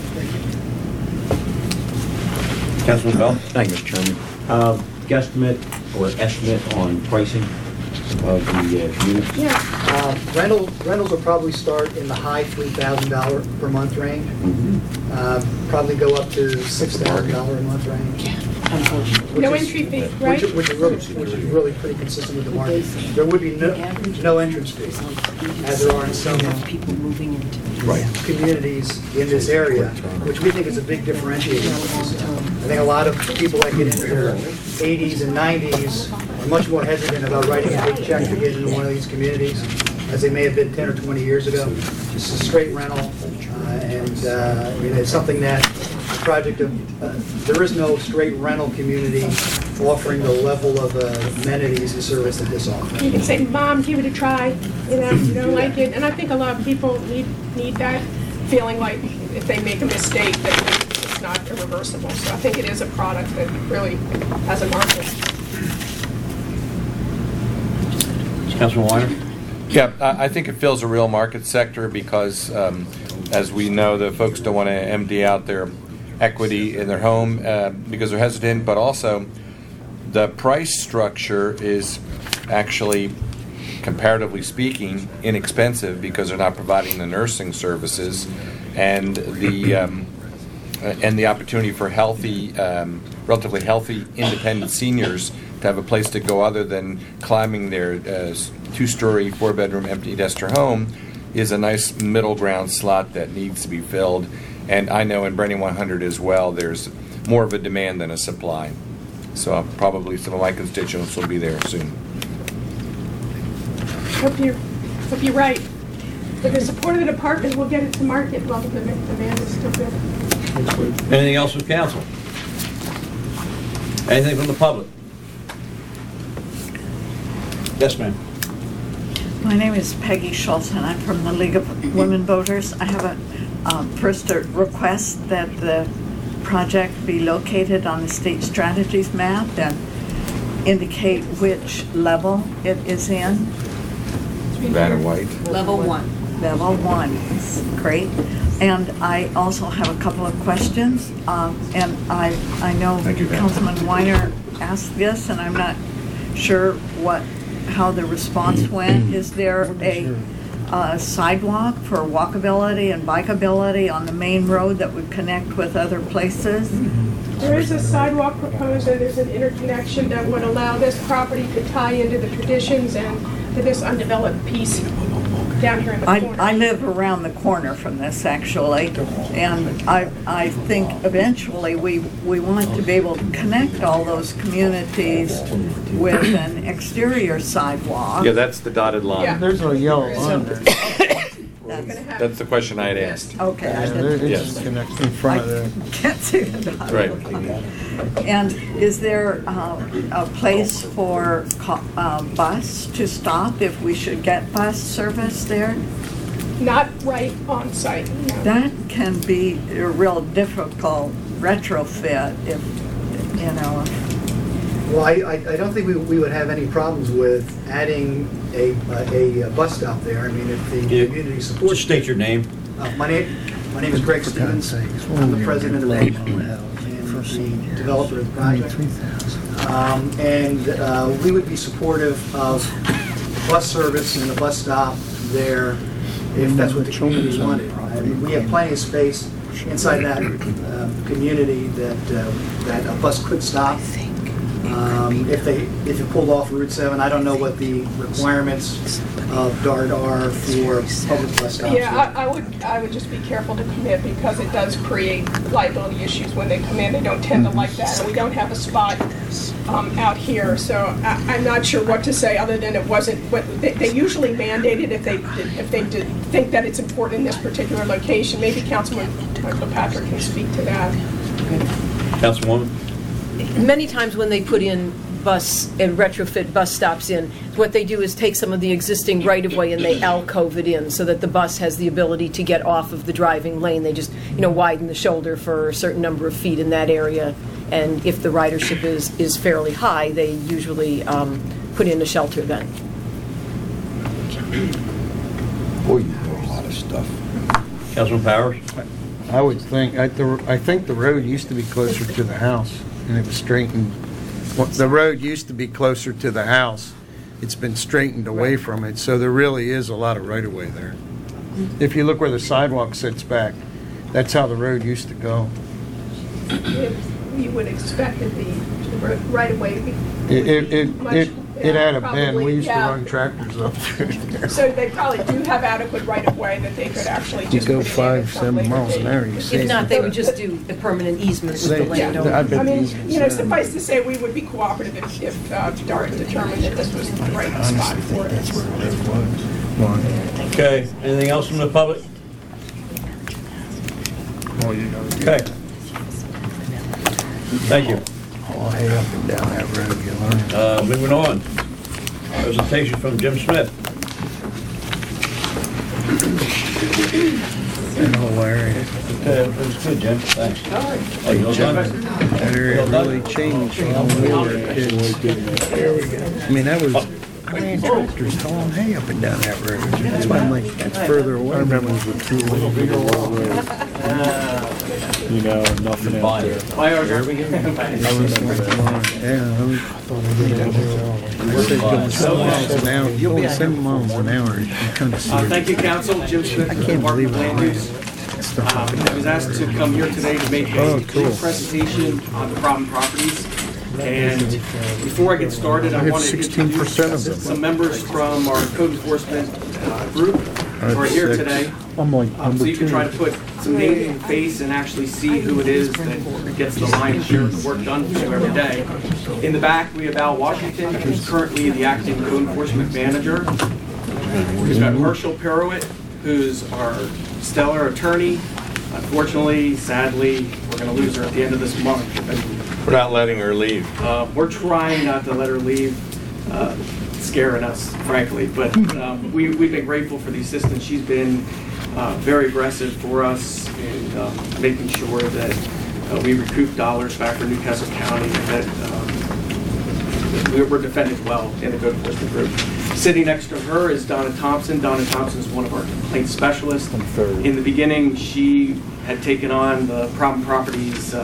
Councilman Bell? Thank you, Mr. Chairman. Guesstimate or estimate on pricing of the units? Yeah, rentals will probably start in the high $3,000 per month range. Probably go up to $6,000 a month range. Unfortunately. No entry fee, right? Which is really pretty consistent with the market. There would be no entrance fee, as there are in some people moving into communities in this area, which we think is a big differentiator. I think a lot of people that get into their 80s and 90s are much more hesitant about writing a big check to get into one of these communities, as they may have been 10 or 20 years ago. Just a straight rental, and it's something that the project of, there is no straight rental community offering the level of amenities and service that this offers. You can say, Mom, give it a try, you don't like it. And I think a lot of people need that feeling like if they make a mistake, that it's not irreversible. So I think it is a product that really has a market. Councilman Weiner? Yeah, I think it fills a real market sector because, as we know, the folks don't want to empty out their equity in their home because they're hesitant, but also the price structure is actually, comparatively speaking, inexpensive because they're not providing the nursing services and the opportunity for healthy, relatively healthy, independent seniors to have a place to go other than climbing their two-story, four-bedroom empty nester home is a nice middle ground slot that needs to be filled. And I know in Branding 100 as well, there's more of a demand than a supply. So probably some of my constituents will be there soon. Hope you're right. With the support of the department, we'll get it to market while the demand is still good. Anything else from council? Anything from the public? Yes, ma'am. My name is Peggy Schultz, and I'm from the League of Women Voters. I have a request that the project be located on the state strategies map and indicate which level it is in. Vanna White. Level 1. Level 1 is great. And I also have a couple of questions. And I know Councilman Weiner asked this, and I'm not sure how the response went. Is there a sidewalk for walkability and bikeability on the main road that would connect with other places? There is a sidewalk proposed, and there's an interconnection that would allow this property to tie into the Traditions and to this undeveloped piece down here in the corner. I live around the corner from this, actually, and I think eventually we want to be able to connect all those communities with an exterior sidewalk. Yeah, that's the dotted line. Yeah. There's a yellow line there. That's the question I had asked. Okay. Yes. Connected in front of there. Can't see the dotted Right. line. And is there a place for bus to stop if we should get bus service there? Not right on site. No. That can be a real difficult retrofit if, you know. Well, I don't think we would have any problems with adding a bus stop there. I mean, if the community supports. Just state your name. My name is Greg Stevens. I'm the president of the developer of the project. And we would be supportive of bus service and a bus stop there if that's what the community wanted. I mean, we have plenty of space inside that community that a bus could stop. If it pulled off Route 7, I don't know what the requirements of DART are for public bus stops. Yeah, I would just be careful to commit because it does create liability issues when they come in. They don't tend to like that. And we don't have a spot out here, so I'm not sure what to say other than it wasn't what they usually mandated if they did think that it's important in this particular location. Maybe Councilman Patrick can speak to that. Councilwoman? Many times when they put in bus and retrofit bus stops in, what they do is take some of the existing right-of-way and they alcove it in so that the bus has the ability to get off of the driving lane. They just, widen the shoulder for a certain number of feet in that area. And if the ridership is fairly high, they usually put in a shelter then. Boy, you know a lot of stuff. Councilman Powers? I would think, I think the road used to be closer to the house, and it was straightened. The road used to be closer to the house. It's been straightened away from it, so there really is a lot of right-of-way there. If you look where the sidewalk sits back, that's how the road used to go. You would expect that the right-of-way It had a bend. We used to run tractors up through there. So they probably do have adequate right-of-way that they could actually You just go put it in 5-7 miles an hour, you see. If not, they would just do the permanent easement with the landowner. I mean, suffice to say, we would be cooperative if DART determined that this was the right spot for it. Okay, anything else from the public? Okay. Thank you. Oh, hey, up and down that road, you learn. Moving on. Presentation from Jim Smith. That whole area. It was good, Jim. Thanks. That area really changed from when we were kids. I mean, that was I ran tractors hauling hay up and down that road. That's why I'm like, that's further away. I remember it was with two little bigger road, you know, nothing out there. I remember that. Yeah, I thought I did that. I said going 7 miles an hour. You're going 7 miles an hour. You kind of see it. Thank you, Council. Jim Smith, I can't Department believe of Land Use. I was asked to come here today to make a brief presentation on the problem properties. And before I get started, I want to introduce some members from our code enforcement group who are here today. I'm like so you can try to put some name and face and actually see who it is that gets the lion's share of the work done for you every day. In the back, we have Al Washington, who's currently the acting code enforcement manager. We've got Herschel Perowit, who's our stellar attorney. Unfortunately, sadly, we're going to lose her at the end of this month. We're not letting her leave. We're trying not to let her leave, scaring us, frankly. But we've been grateful for the assistance. She's been very aggressive for us in making sure that we recoup dollars back for Newcastle County and that we're defended well in the code enforcement group. Sitting next to her is Donna Thompson. Donna Thompson is one of our complaint specialists. In the beginning, she had taken on the problem properties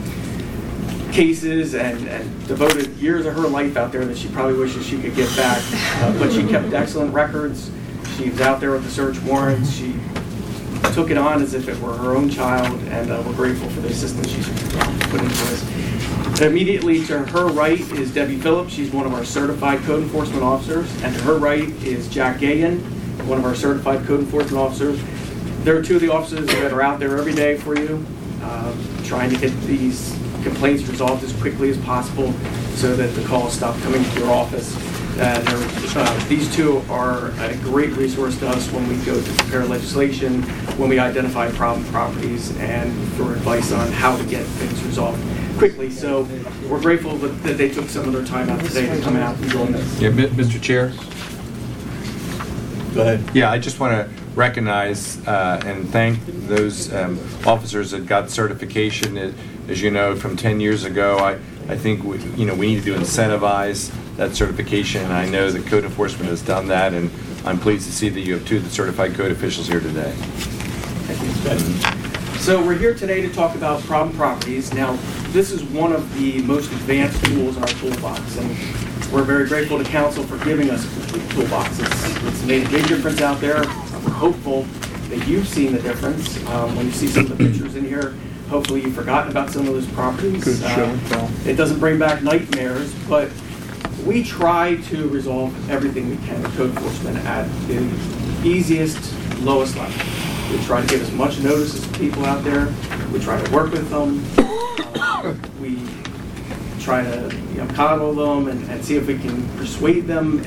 cases and devoted years of her life out there that she probably wishes she could get back. But she kept excellent records. She was out there with the search warrants. She took it on as if it were her own child, and we're grateful for the assistance she's put into this. Immediately to her right is Debbie Phillips. She's one of our certified code enforcement officers. And to her right is Jack Gagan, one of our certified code enforcement officers. There are two of the officers that are out there every day for you, trying to get these complaints resolved as quickly as possible so that the calls stop coming to your office. These two are a great resource to us when we go to prepare legislation, when we identify problem properties, and for advice on how to get things resolved quickly. So we're grateful that they took some of their time out today to come out and join us. Yeah, Mr. Chair? Go ahead. Yeah, I just want to recognize and thank those officers that got certification. As you know, from 10 years ago, I think we need to incentivize that certification, and I know that code enforcement has done that, and I'm pleased to see that you have two of the certified code officials here today. So we're here today to talk about problem properties. Now, this is one of the most advanced tools in our toolbox, and we're very grateful to council for giving us a complete toolbox. It's made a big difference out there. We're hopeful that you've seen the difference when you see some of the pictures in here. Hopefully you've forgotten about some of those properties. Good show and tell. It doesn't bring back nightmares, but we try to resolve everything we can in code enforcement at the easiest, lowest level. We try to give as much notice as people out there. We try to work with them. We try to coddle them and see if we can persuade them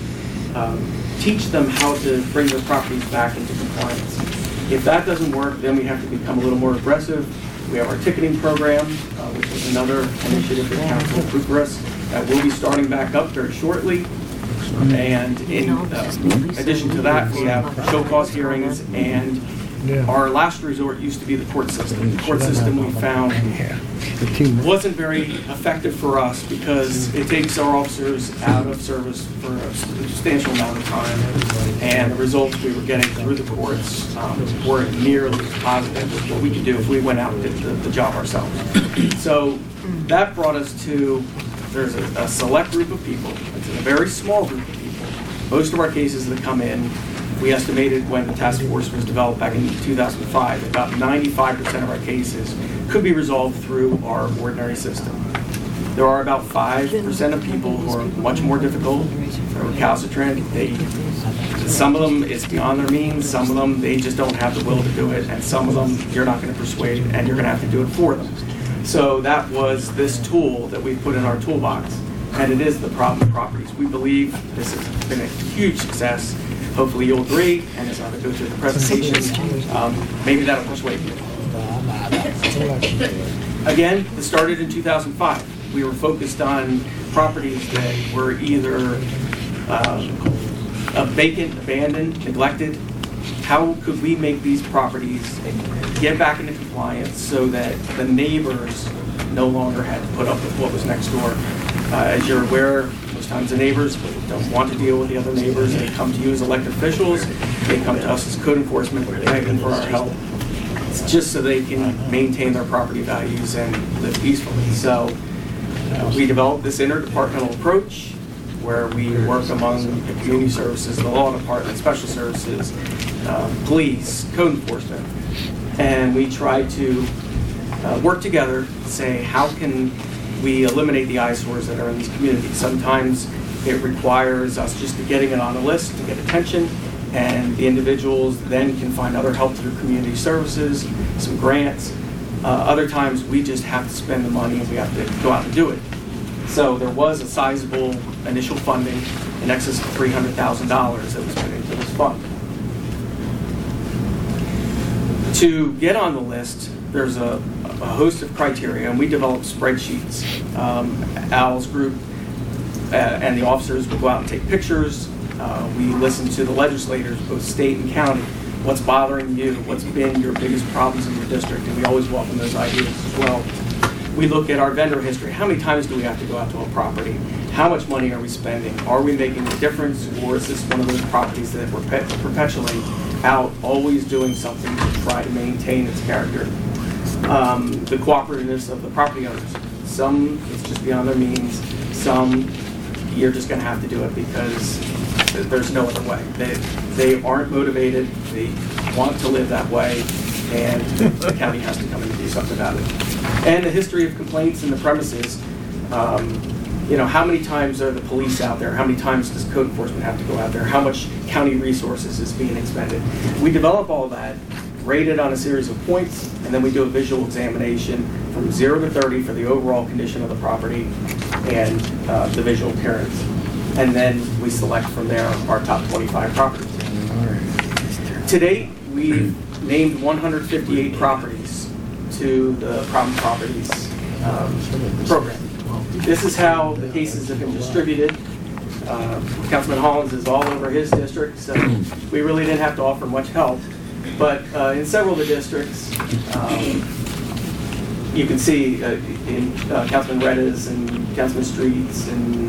and teach them how to bring their properties back into compliance. If that doesn't work, then we have to become a little more aggressive. We have our ticketing program, which is another initiative that Council approved for us that will be starting back up very shortly. And in addition to that, we have show cause hearings, and our last resort used to be the court system. The court system we found wasn't very effective for us because it takes our officers out of service for a substantial amount of time, and the results we were getting through the courts weren't nearly as positive as what we could do if we went out and did the job ourselves. So that brought us to, there's a select group of people. It's a very small group of people. Most of our cases that come in, we estimated when the task force was developed back in 2005, about 95% of our cases could be resolved through our ordinary system. There are about 5% of people who are much more difficult, they're recalcitrant. Some of them, it's beyond their means. Some of them, they just don't have the will to do it. And some of them, you're not going to persuade, and you're going to have to do it for them. So that was this tool that we put in our toolbox, and it is the problem properties. We believe this has been a huge success. Hopefully you'll agree, and as I go through the presentation, maybe that'll persuade you. Again, this started in 2005. We were focused on properties that were either vacant, abandoned, neglected. How could we make these properties get back into compliance so that the neighbors no longer had to put up with what was next door? As you're aware, There's times the neighbors don't want to deal with the other neighbors. They come to you as elected officials. They come to us as code enforcement. We're begging for our help. It's just so they can maintain their property values and live peacefully. So we developed this interdepartmental approach where we work among the community services, the law department, special services, police, code enforcement. And we try to work together to say, how can we eliminate the eyesores that are in these communities? Sometimes it requires us just getting it on a list to get attention, and the individuals then can find other help through community services, some grants. Other times we just have to spend the money and we have to go out and do it. So there was a sizable initial funding in excess of $300,000 that was put into this fund. To get on the list, there's a host of criteria, and we developed spreadsheets. Al's group and the officers would go out and take pictures. We listen to the legislators, both state and county. What's bothering you? What's been your biggest problems in your district? And we always welcome those ideas as well. We look at our vendor history. How many times do we have to go out to a property? How much money are we spending? Are we making a difference, or is this one of those properties that we're perpetually out, always doing something to try to maintain its character? The cooperativeness of the property owners. Some, it's just beyond their means. Some, you're just going to have to do it because there's no other way. They aren't motivated. They want to live that way, and the county has to come in and do something about it. And the history of complaints in the premises. How many times are the police out there? How many times does code enforcement have to go out there? How much county resources is being expended? We develop all that, rate it on a series of points, and then we do a visual examination from 0 to 30 for the overall condition of the property and the visual appearance. And then we select from there our top 25 properties. To date, we've named 158 properties to the problem properties program. This is how the cases have been distributed. Councilman Hollins is all over his district, so we really didn't have to offer much help. But in several of the districts, you can see in Councilman Retta's and Councilman Street's and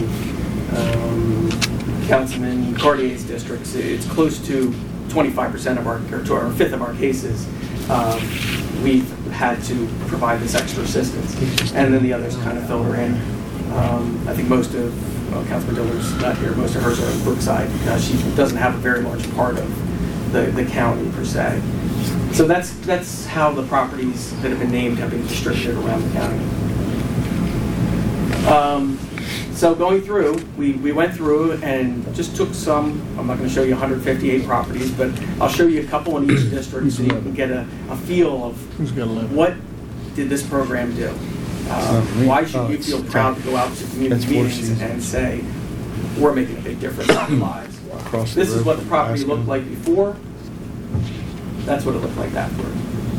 Councilman Cartier's districts, it's close to 25% of our, or to our fifth of our cases, we've had to provide this extra assistance. And then the others kind of filter in. I think most of, Councilman Diller's not here, most of hers are in Brookside because she doesn't have a very large part of the county per se. So that's how the properties that have been named have been distributed around the county. So going through, we went through and just took some, I'm not going to show you 158 properties, but I'll show you a couple in each district so you can get a feel of what did this program do. Why should you feel proud to go out to community meetings and say, we're making a big difference in our lives? This is what the property looked like before. That's what it looked like after.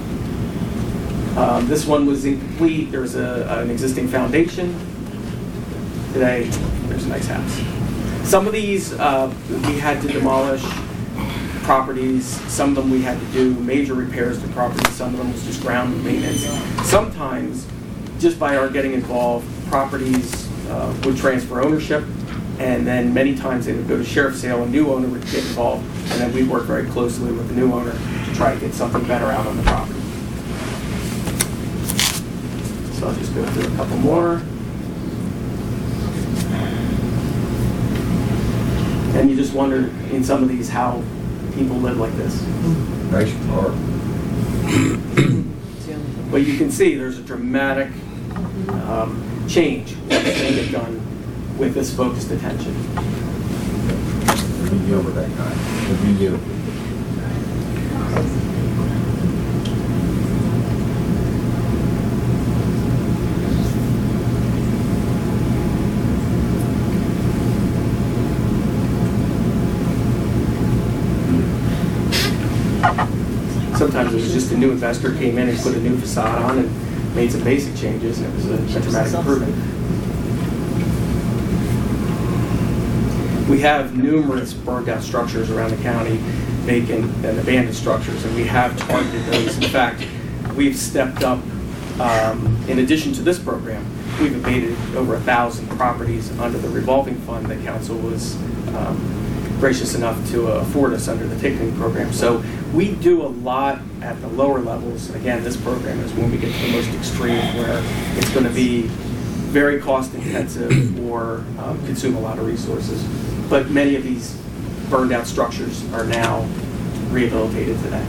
This one was incomplete. There's an existing foundation. Today, there's a nice house. Some of these we had to demolish properties. Some of them we had to do major repairs to properties. Some of them was just ground maintenance. Sometimes, just by our getting involved, properties would transfer ownership, and then many times they would go to sheriff's sale. A new owner would get involved, and then we'd work very closely with the new owner to try to get something better out on the property. So I'll just go through a couple more. And you just wonder in some of these how people live like this. Nice car. But you can see there's a dramatic change that's going to get done with this focused attention. Be over that guy. Be you. Sometimes it was just a new investor came in and put a new facade on and made some basic changes, and it was a dramatic improvement. We have numerous burned out structures around the county, vacant and abandoned structures, and we have targeted those. In fact, we've stepped up, in addition to this program, we've abated over 1,000 properties under the revolving fund that council was gracious enough to afford us under the ticketing program. So we do a lot at the lower levels. Again, this program is when we get to the most extreme, where it's going to be very cost intensive or consume a lot of resources. But many of these burned out structures are now rehabilitated today.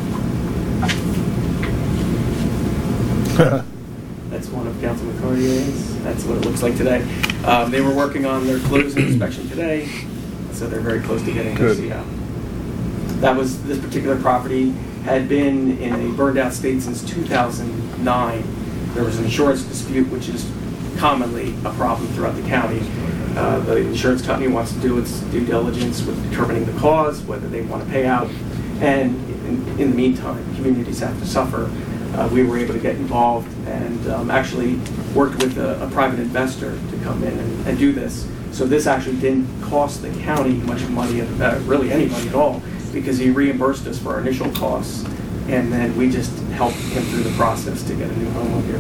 That's one of Councilman Cartier's. That's what it looks like today. They were working on their closing inspection today, so they're very close to getting their CO. This particular property had been in a burned out state since 2009. There was an insurance dispute, which is commonly a problem throughout the county. The insurance company wants to do its due diligence with determining the cause, whether they want to pay out, and in the meantime, communities have to suffer. We were able to get involved and actually worked with a private investor to come in and do this. So this actually didn't cost the county much money, really any money at all, because he reimbursed us for our initial costs, and then we just helped him through the process to get a new home here.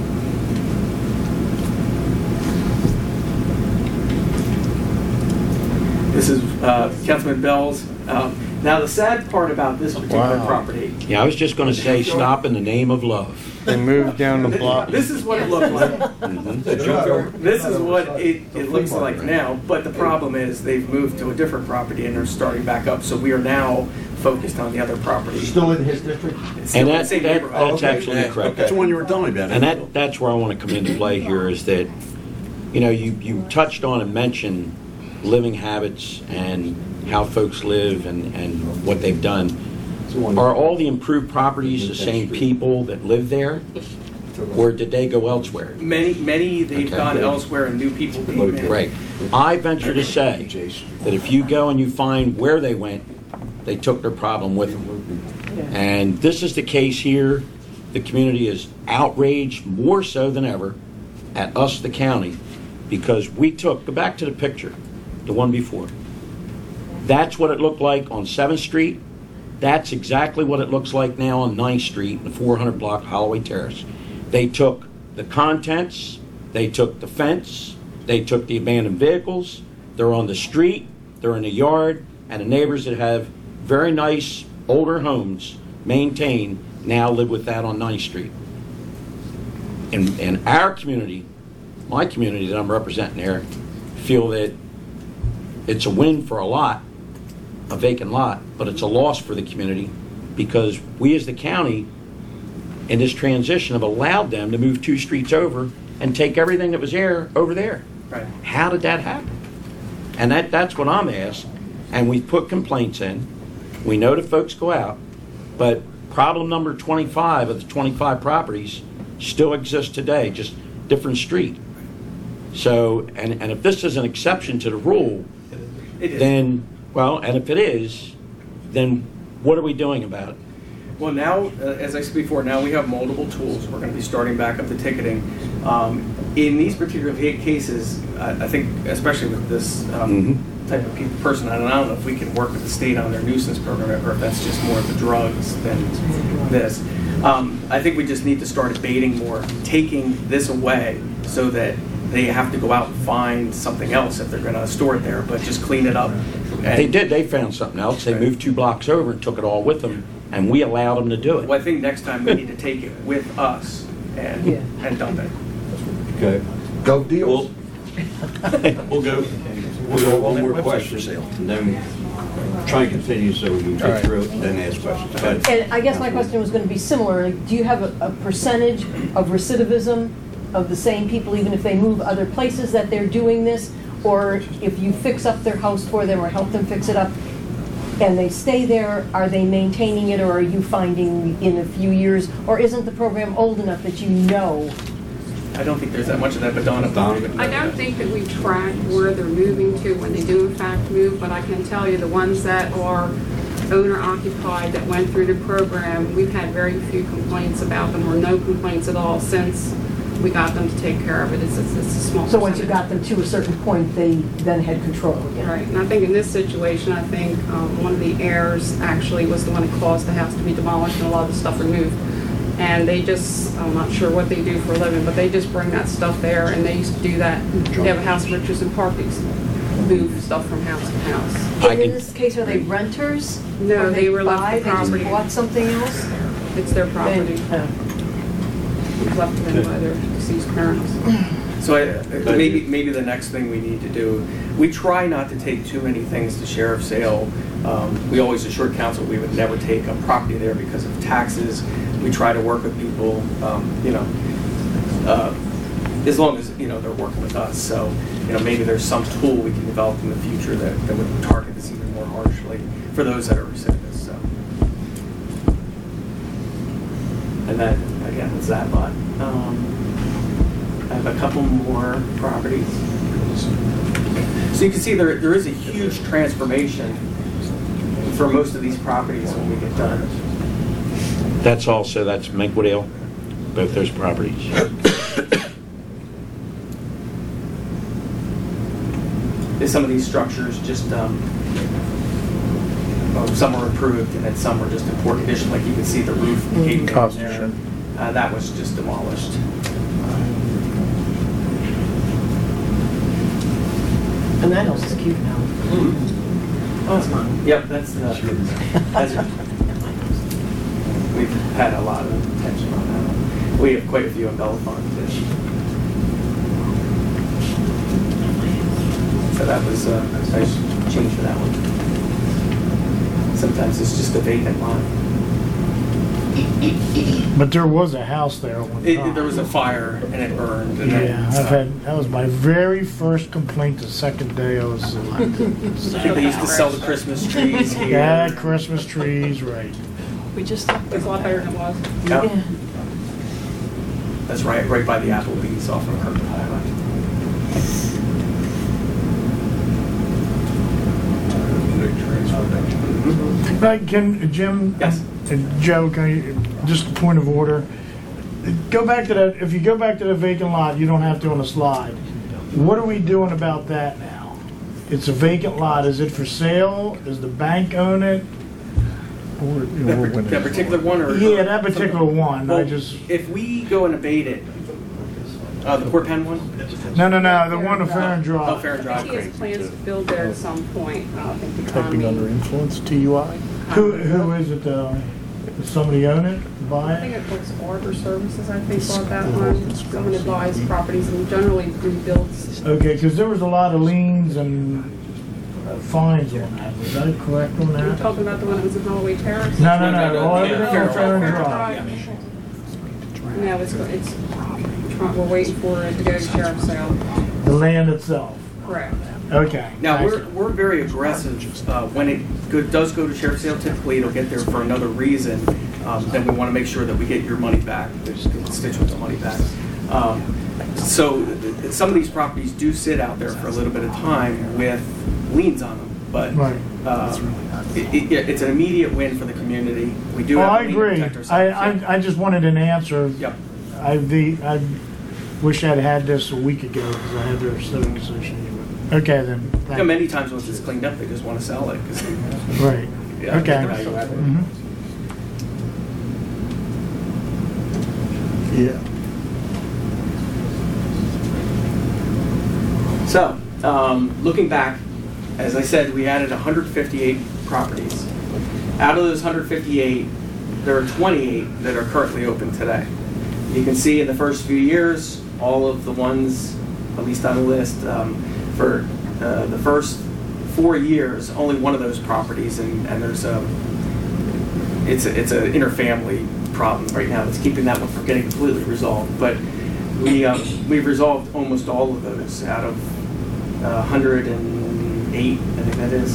This is Councilman Bell's. Now, the sad part about this particular property... Yeah, I was just going to say, stop in the name of love. They moved down the block. This is what it looked like. This is what it looks like now, but the problem is they've moved to a different property and they're starting back up, so we are now focused on the other property. Still in his district? And that's absolutely correct. That's the one you were telling me about. And that's where I want to come into play here, is that, you touched on and mentioned living habits and how folks live and what they've done. Are all the improved properties the same people that live there, or did they go elsewhere? Many they've gone elsewhere and new people came in. Right. I venture to say that if you go and you find where they went, they took their problem with them. And this is the case here. The community is outraged more so than ever at us, the county, because we took, go back to the picture, the one before. That's what it looked like on 7th Street. That's exactly what it looks like now on 9th Street, the 400 block Holloway Terrace. They took the contents, they took the fence, they took the abandoned vehicles, they're on the street, they're in the yard, and the neighbors that have very nice older homes maintained now live with that on 9th Street. In our community, my community that I'm representing there, feel that it's a win for a vacant lot, but it's a loss for the community because we as the county in this transition have allowed them to move 2 streets over and take everything that was there over there. Right. How did that happen? And that's what I'm asked. And we put complaints in. We know that folks go out, but problem number 25 of the 25 properties still exists today, just different street. So, and if this is an exception to the rule, then, well, and if it is, then what are we doing about it? Well, now, as I said before, now we have multiple tools. We're going to be starting back up the ticketing. In these particular cases, I think, especially with this type of person, I don't know if we can work with the state on their nuisance program or if that's just more of the drugs than this. I think we just need to start abating more, taking this away so that they have to go out and find something else if they're going to store it there, but just clean it up. They did. They found something else. They moved 2 blocks over and took it all with them, and we allowed them to do it. Well, I think next time we need to take it with us and dump it. Okay. Go deals. We'll go one more question, and then try and continue so we can get through it and then ask questions. But And I guess my question was going to be similar. Like, do you have a percentage of recidivism of the same people, even if they move other places, that they're doing this? Or if you fix up their house for them or help them fix it up and they stay there, are they maintaining it, or are you finding in a few years, or isn't the program old enough that you know? I don't think there's that much of that, but Donna. I don't think that we track where they're moving to when they do in fact move, but I can tell you the ones that are owner occupied that went through the program, we've had very few complaints about them, or no complaints at all since we got them to take care of it. It's a small So once you got them to a certain point, they then had control again. Right, and I think in this situation, I think one of the heirs actually was the one that caused the house to be demolished and a lot of the stuff removed. And they just, I'm not sure what they do for a living, but they just bring that stuff there, and they used to do that. They have a house in Richardson Park, they used to move stuff from house to house. And in this case, are they renters? No, Or they were left buy, the they just property. bought something else? It's their property. Then- It was left to them by their deceased parents. So maybe the next thing we need to do, we try not to take too many things to sheriff's sale. We always assured council we would never take a property there because of taxes. We try to work with people, as long as, they're working with us. So, maybe there's some tool we can develop in the future that would target this even more harshly for those that are recidivists, so. And then, again, it's that lot. I have a couple more properties. So you can see there is a huge transformation for most of these properties when we get done. That's Mankwood, both those properties. Some of these structures just, some were improved and then some were just in poor condition, like you can see the roof caving in there. That was just demolished. And that house is cute now. Oh, it's mine. Yep, that's we've had a lot of attention on that one. We have quite a few in Bellefonte too. So that was a nice change for that one. Sometimes it's just a vacant lot. But there was a house there at one time. There was a fire and it burned. And That was my very first complaint the second day I was elected. I think they used to sell the Christmas trees here. Yeah, Christmas trees, right. We just thought It's a lot better than it was. Yep. That's right by the Applebee's off of Kirkwood Highway. Can Jim? Yes. Joe, can you, just a point of order. Go back to that. If you go back to the vacant lot, you don't have to on the slide. What are we doing about that now? It's a vacant lot. Is it for sale? Does the bank own it? That particular one, or Yeah, that particular one. Well, if we go and abate it, the Port Penn one. No, the one on Fair and Dry. Oh, Fair and Dry. He has plans to build there at some point. I think the Acting under economy. influence, TUI? Who is it though? Does somebody own it? Buy I think it? it looks Arbor Services, I think, bought that one. Someone that buys properties and generally rebuilds. Okay, because there was a lot of liens and fines on that. Was that correct on Are you that? talking about the one that was in Holloway Terrace? No. All everything on Fair and Dry. No, we're waiting for it to go to sheriff's sale. The land itself. Correct. Okay. Now, we're very aggressive. When it does go to sheriff's sale, typically it'll get there for another reason. Then we want to make sure that we get your money back, the constituents' money back. So some of these properties do sit out there for a little bit of time with liens on them. But it's an immediate win for the community. We do have I a lien to agree. protect ourselves. I just wanted an answer. Yep. I wish I'd had this a week ago because I had their civic association. Okay, then. You know, many times once it's cleaned up, they just want to sell it. Right. Yeah, Okay. Mhm. Yeah. So, looking back, as I said, we added 158 properties. Out of those 158, there are 28 that are currently open today. You can see in the first few years, all of the ones, at least on the list, for the first 4 years, only one of those properties, and there's it's an interfamily problem right now that's keeping that one from getting completely resolved. But we've resolved almost all of those out of 108, I think that is.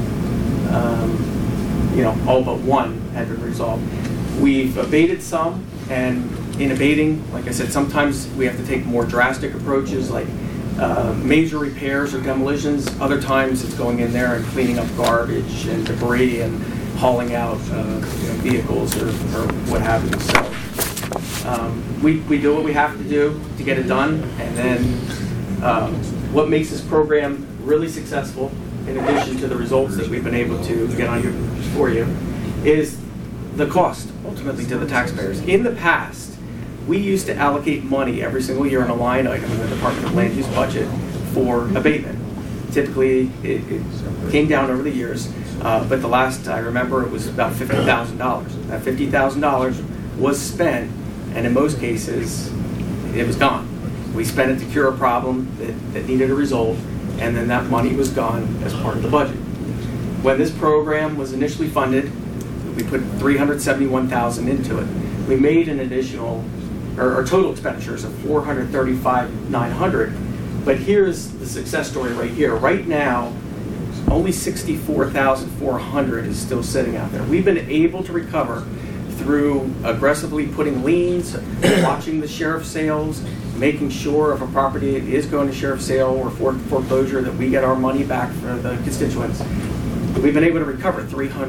All but one had been resolved. We've abated some, and in abating, like I said, sometimes we have to take more drastic approaches, like major repairs or demolitions. Other times it's going in there and cleaning up garbage and debris and hauling out vehicles or what have you. So we do what we have to do to get it done, and then what makes this program really successful, in addition to the results that we've been able to get on for you, is the cost ultimately to the taxpayers. In the past, we used to allocate money every single year in a line item in the Department of Land Use budget for abatement. Typically, it came down over the years, but the last I remember it was about $50,000. That $50,000 was spent, and in most cases, it was gone. We spent it to cure a problem that needed a result, and then that money was gone as part of the budget. When this program was initially funded, we put $371,000 into it. We made an additional, or total expenditures of $435,900. But here's the success story right here. Right now, only $64,400 is still sitting out there. We've been able to recover through aggressively putting liens, watching the sheriff sales, making sure if a property is going to sheriff sale or foreclosure that we get our money back for the constituents. We've been able to recover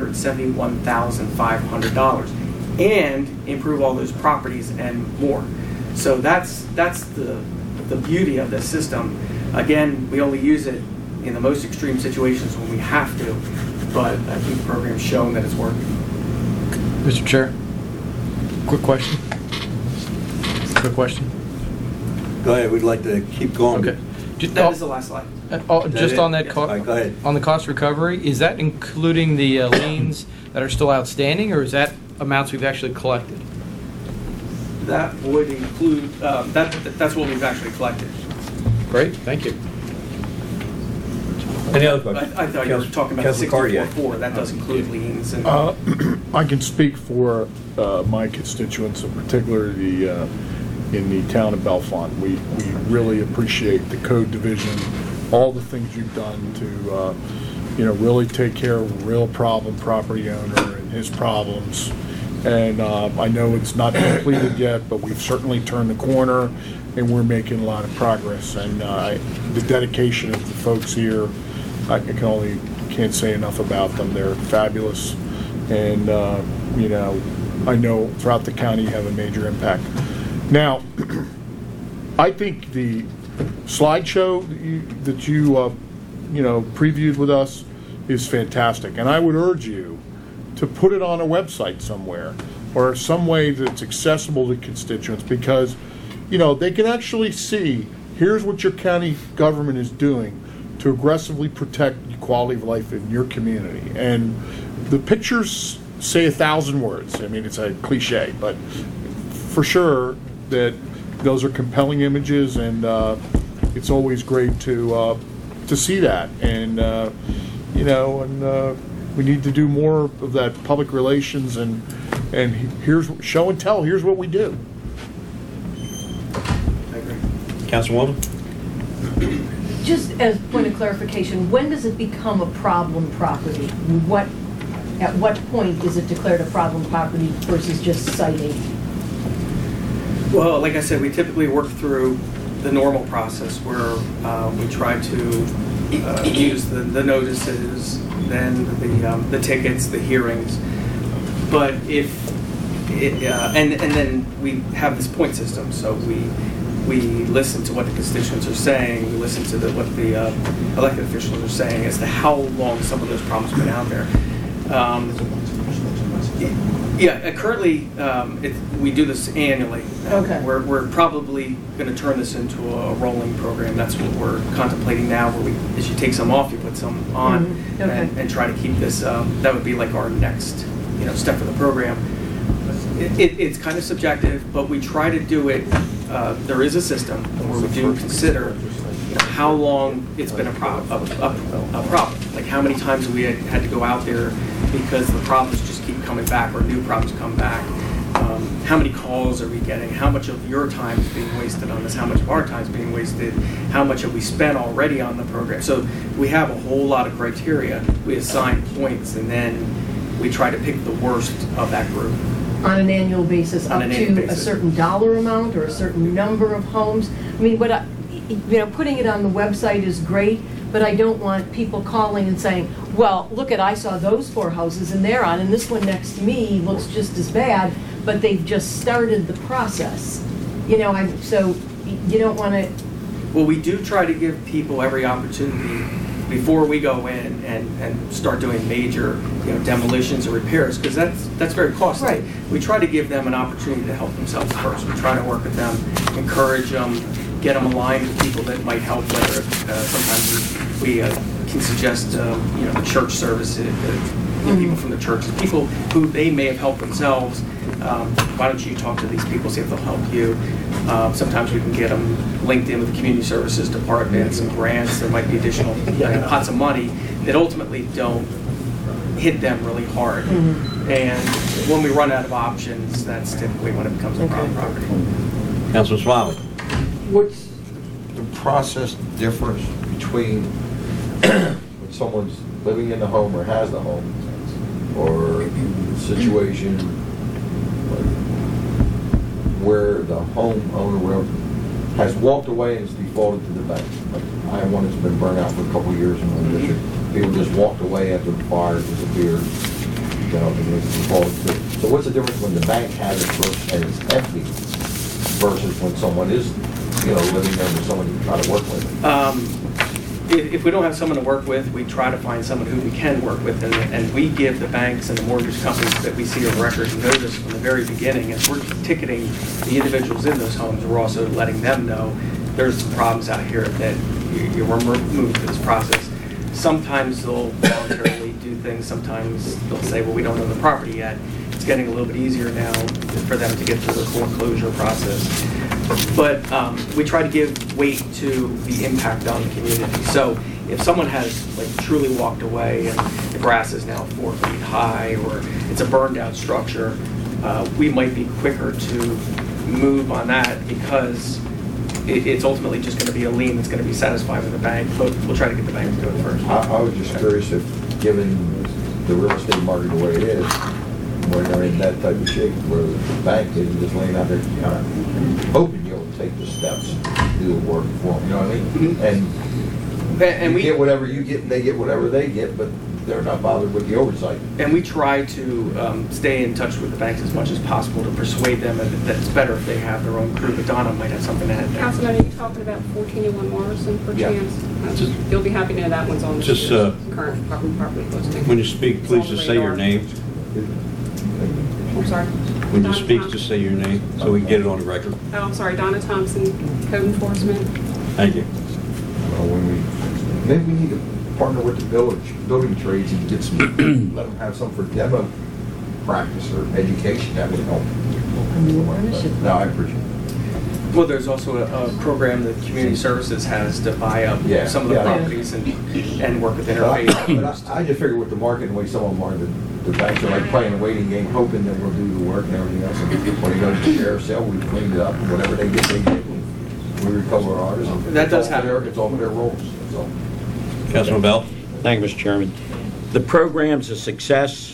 $371,500 and improve all those properties and more. So that's the beauty of this system. Again, we only use it in the most extreme situations when we have to, but I think the program's shown that it's working. Mr. Chair, quick question. Go ahead, we'd like to keep going. Okay. That is the last slide. Just on that, Yes. All right, go ahead. on the cost recovery, is that including the liens that are still outstanding, or is that amounts we've actually collected? That would include, that's what we've actually collected. Great, thank you. Any other questions? I thought you were talking about Councilor Cartier. 64.4, that does include liens and. I can speak for my constituents, in particular in the town of Bellefonte. We really appreciate the code division, all the things you've done to really take care of a real problem property owner and his problems. And I know it's not completed yet, but we've certainly turned the corner and we're making a lot of progress. And the dedication of the folks here, I can't say enough about them. They're fabulous. And, I know throughout the county you have a major impact. Now, I think the slideshow that you previewed with us is fantastic. And I would urge you to put it on a website somewhere or some way that's accessible to constituents, because, they can actually see, here's what your county government is doing to aggressively protect the quality of life in your community. And the pictures say 1,000 words. I mean, it's a cliche, but for sure that those are compelling images, and it's always great to see that. And we need to do more of that public relations, and here's show and tell. Here's what we do. I agree. Councilwoman? Just as a point of clarification, when does it become a problem property? At what point is it declared a problem property versus just citing? Well, like I said, we typically work through the normal process where we try to use the notices, then the tickets, the hearings. But and then we have this point system, so we listen to what the constituents are saying, we listen to what the elected officials are saying as to how long some of those problems have been out there. Currently, we do this annually. Okay. We're probably going to turn this into a rolling program. That's what we're contemplating now, where as you take some off, you put some on, Mm-hmm. Okay. and try to keep this. That would be like our next, step for the program. It's kind of subjective, but we try to do it. There is a system where we do consider how long it's been a problem. Like how many times we had to go out there because the problems just keep coming back or new problems come back. How many calls are we getting? How much of your time is being wasted on this? How much of our time is being wasted? How much have we spent already on the program? So we have a whole lot of criteria. We assign points, and then we try to pick the worst of that group. On an annual basis, On up an annual to a basis. certain dollar amount or a certain number of homes? I mean, putting it on the website is great, but I don't want people calling and saying, well, look I saw those 4 houses and they're on, and this one next to me looks just as bad, but they've just started the process. So you don't want to. Well, we do try to give people every opportunity before we go in and start doing major, demolitions or repairs, because that's very costly. Right. We try to give them an opportunity to help themselves first. We try to work with them, encourage them, get them aligned with people that might help, whether sometimes we can suggest, the church services, people from the churches, people who they may have helped themselves. Why don't you talk to these people, see if they'll help you? Sometimes we can get them linked in with the community services department, some grants. There might be additional pots of money that ultimately don't hit them really hard. And when we run out of options, that's typically when it becomes a problem property. Councilman Smiley. What's the process difference between when someone's living in the home or has the home, or the situation where the homeowner has walked away and has defaulted to the bank? Like, I have one that's been burned out for a couple of years in my district. People just walked away after the fire disappeared, and they defaulted to. So what's the difference when the bank has it first and it's empty versus when someone is, living there with someone you can try to work with? If we don't have someone to work with, we try to find someone who we can work with, and we give the banks and the mortgage companies that we see on record notice from the very beginning. As we're ticketing the individuals in those homes, we're also letting them know there's some problems out here that we're moving through this process. Sometimes they'll voluntarily do things. Sometimes they'll say, well, we don't own the property yet. It's getting a little bit easier now for them to get through the foreclosure process. But we try to give weight to the impact on the community. So if someone has truly walked away and the grass is now 4 feet high, or it's a burned out structure, we might be quicker to move on that, because it's ultimately just going to be a lien that's going to be satisfied with the bank. But we'll try to get the bank to do it first. I was just curious if, given the real estate market the way it is, when they're in that type of shape, where the bank is just laying out there, kind of hoping you'll take the steps to do the work for them, you know what I mean? And we get whatever you get, and they get whatever they get, but they're not bothered with the oversight. And we try to stay in touch with the banks as much as possible to persuade them that it's better if they have their own crew. But Donna might have something to add. Councilman, are you talking about 1401 Morrison, per chance? You'll be happy to know that one's on the current property posting. When you speak, please just say your name. I'm sorry. When you speak, just say your name so we can get it on the record. Oh, I'm sorry, Donna Thompson, Code Enforcement. Thank you. Maybe we need to partner with the building trades and get some, let them have some for demo practice or education. That would help. No, I appreciate it. Well, there's also a program that Community Services has to buy up some of the properties and work with interface. I just figure with the market and the way some of them are, the banks are like playing a waiting game, hoping that we'll do the work and everything else. And when it goes to sheriff's sale, we clean it up, and whatever they get, they get. We recover ours. That does happen. It's over their rolls. So. Councilman Bell. Thank you, Mr. Chairman. The program's a success,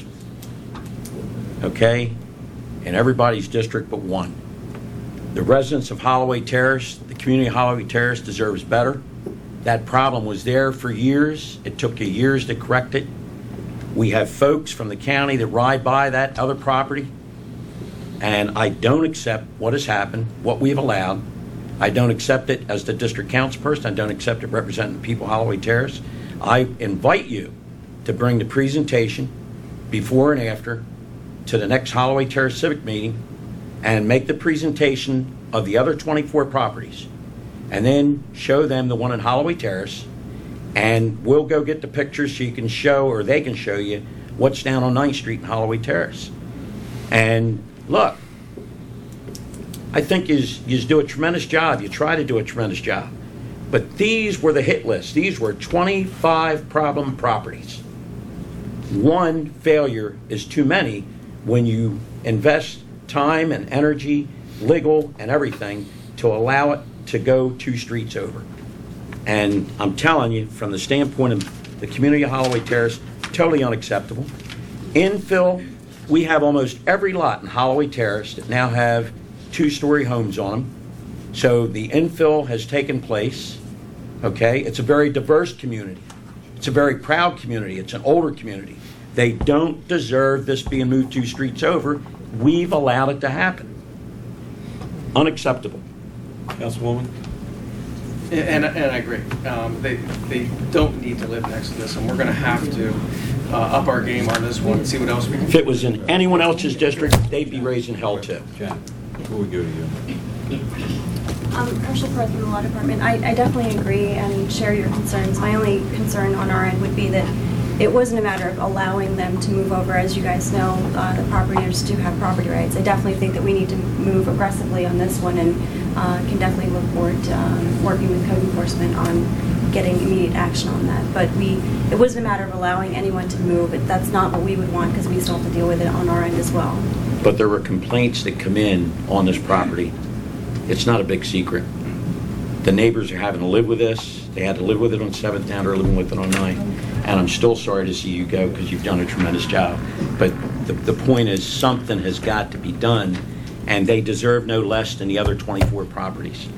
okay, in everybody's district but one. The residents of Holloway Terrace, the community of Holloway Terrace deserves better. That problem was there for years. It took you years to correct it. We have folks from the county that ride by that other property, and I don't accept what has happened, what we've allowed. I don't accept it as the district council person. I don't accept it representing the people of Holloway Terrace. I invite you to bring the presentation before and after to the next Holloway Terrace Civic meeting and make the presentation of the other 24 properties, and then show them the one in Holloway Terrace, and we'll go get the pictures so you can show, or they can show you, what's down on 9th Street in Holloway Terrace. And look, I think you do a tremendous job. You try to do a tremendous job. But these were the hit list. These were 25 problem properties. One failure is too many when you invest time and energy, legal and everything, to allow it to go 2 streets over. And I'm telling you, from the standpoint of the community of Holloway Terrace, totally unacceptable. Infill, we have almost every lot in Holloway Terrace that now have 2-story homes on them. So the infill has taken place, okay? It's a very diverse community. It's a very proud community. It's an older community. They don't deserve this being moved 2 streets over. We've allowed it to happen. Unacceptable. Councilwoman? And I agree. They don't need to live next to this, and we're going to have to up our game on this one and see what else we can If it was in anyone else's district, they'd be raising hell too. Jen, before we go to you. Herschel Perth from the Law Department. I definitely agree and share your concerns. My only concern on our end would be that it wasn't a matter of allowing them to move over. As you guys know, the property owners do have property rights. I definitely think that we need to move aggressively on this one, and can definitely look forward to working with code enforcement on getting immediate action on that. But it wasn't a matter of allowing anyone to move. That's not what we would want, because we still have to deal with it on our end as well. But there were complaints that come in on this property. It's not a big secret. The neighbors are having to live with this. They had to live with it on 7th Town, they're living with it on 9th. And I'm still sorry to see you go, because you've done a tremendous job. But the point is, something has got to be done, and they deserve no less than the other 24 properties.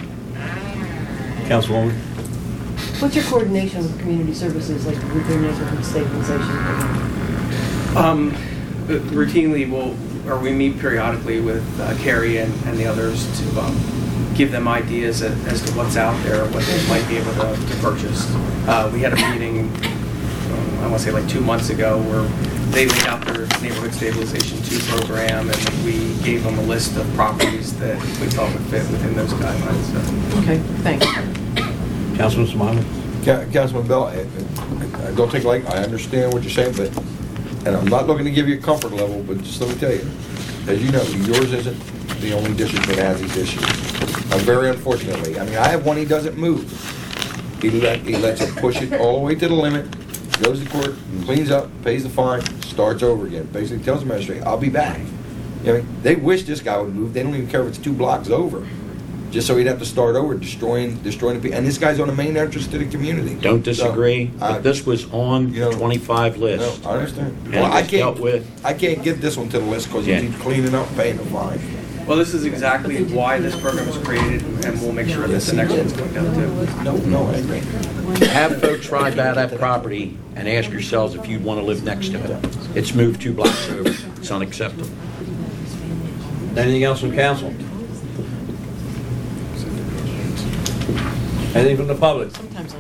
Councilwoman? What's your coordination with community services, like with your neighborhood stabilization program? Routinely we meet periodically with Carrie and the others to give them ideas as to what's out there, what they might be able to purchase. We had a meeting, I want to say like 2 months ago, where they laid out their Neighborhood Stabilization 2 program, and we gave them a list of properties that we thought would fit within those guidelines. So. Okay, thanks. Councilman Smiley? Councilman Bell, I don't take like, I understand what you're saying, but, and I'm not looking to give you a comfort level, but just let me tell you, as you know, yours isn't the only district that has these issues. Very unfortunately. I mean, I have one, he doesn't move. He lets it push it all the way to the limit, goes to court, cleans up, pays the fine, starts over again. Basically tells the magistrate, I'll be back. You know, they wish this guy would move. They don't even care if it's 2 blocks over. Just so he'd have to start over, destroying the people. And this guy's on the main entrance to the community. Don't disagree, So, but this was on the 25 list. No, I understand. And Well, it was dealt with. I can't get this one to the list because Yeah. he keeps cleaning up, paying the fine. Well, this is exactly why this program was created, and we'll make sure that the next one's going down too. No, I agree. Have folks ride by that property and ask yourselves if you'd want to live next to it. It's moved 2 blocks over. It's unacceptable. Anything else from council? Anything from the public? Sometimes,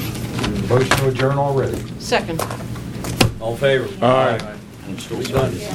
unfortunately. Motion to adjourn already. Second. All in favor? Aye. And it's still We done.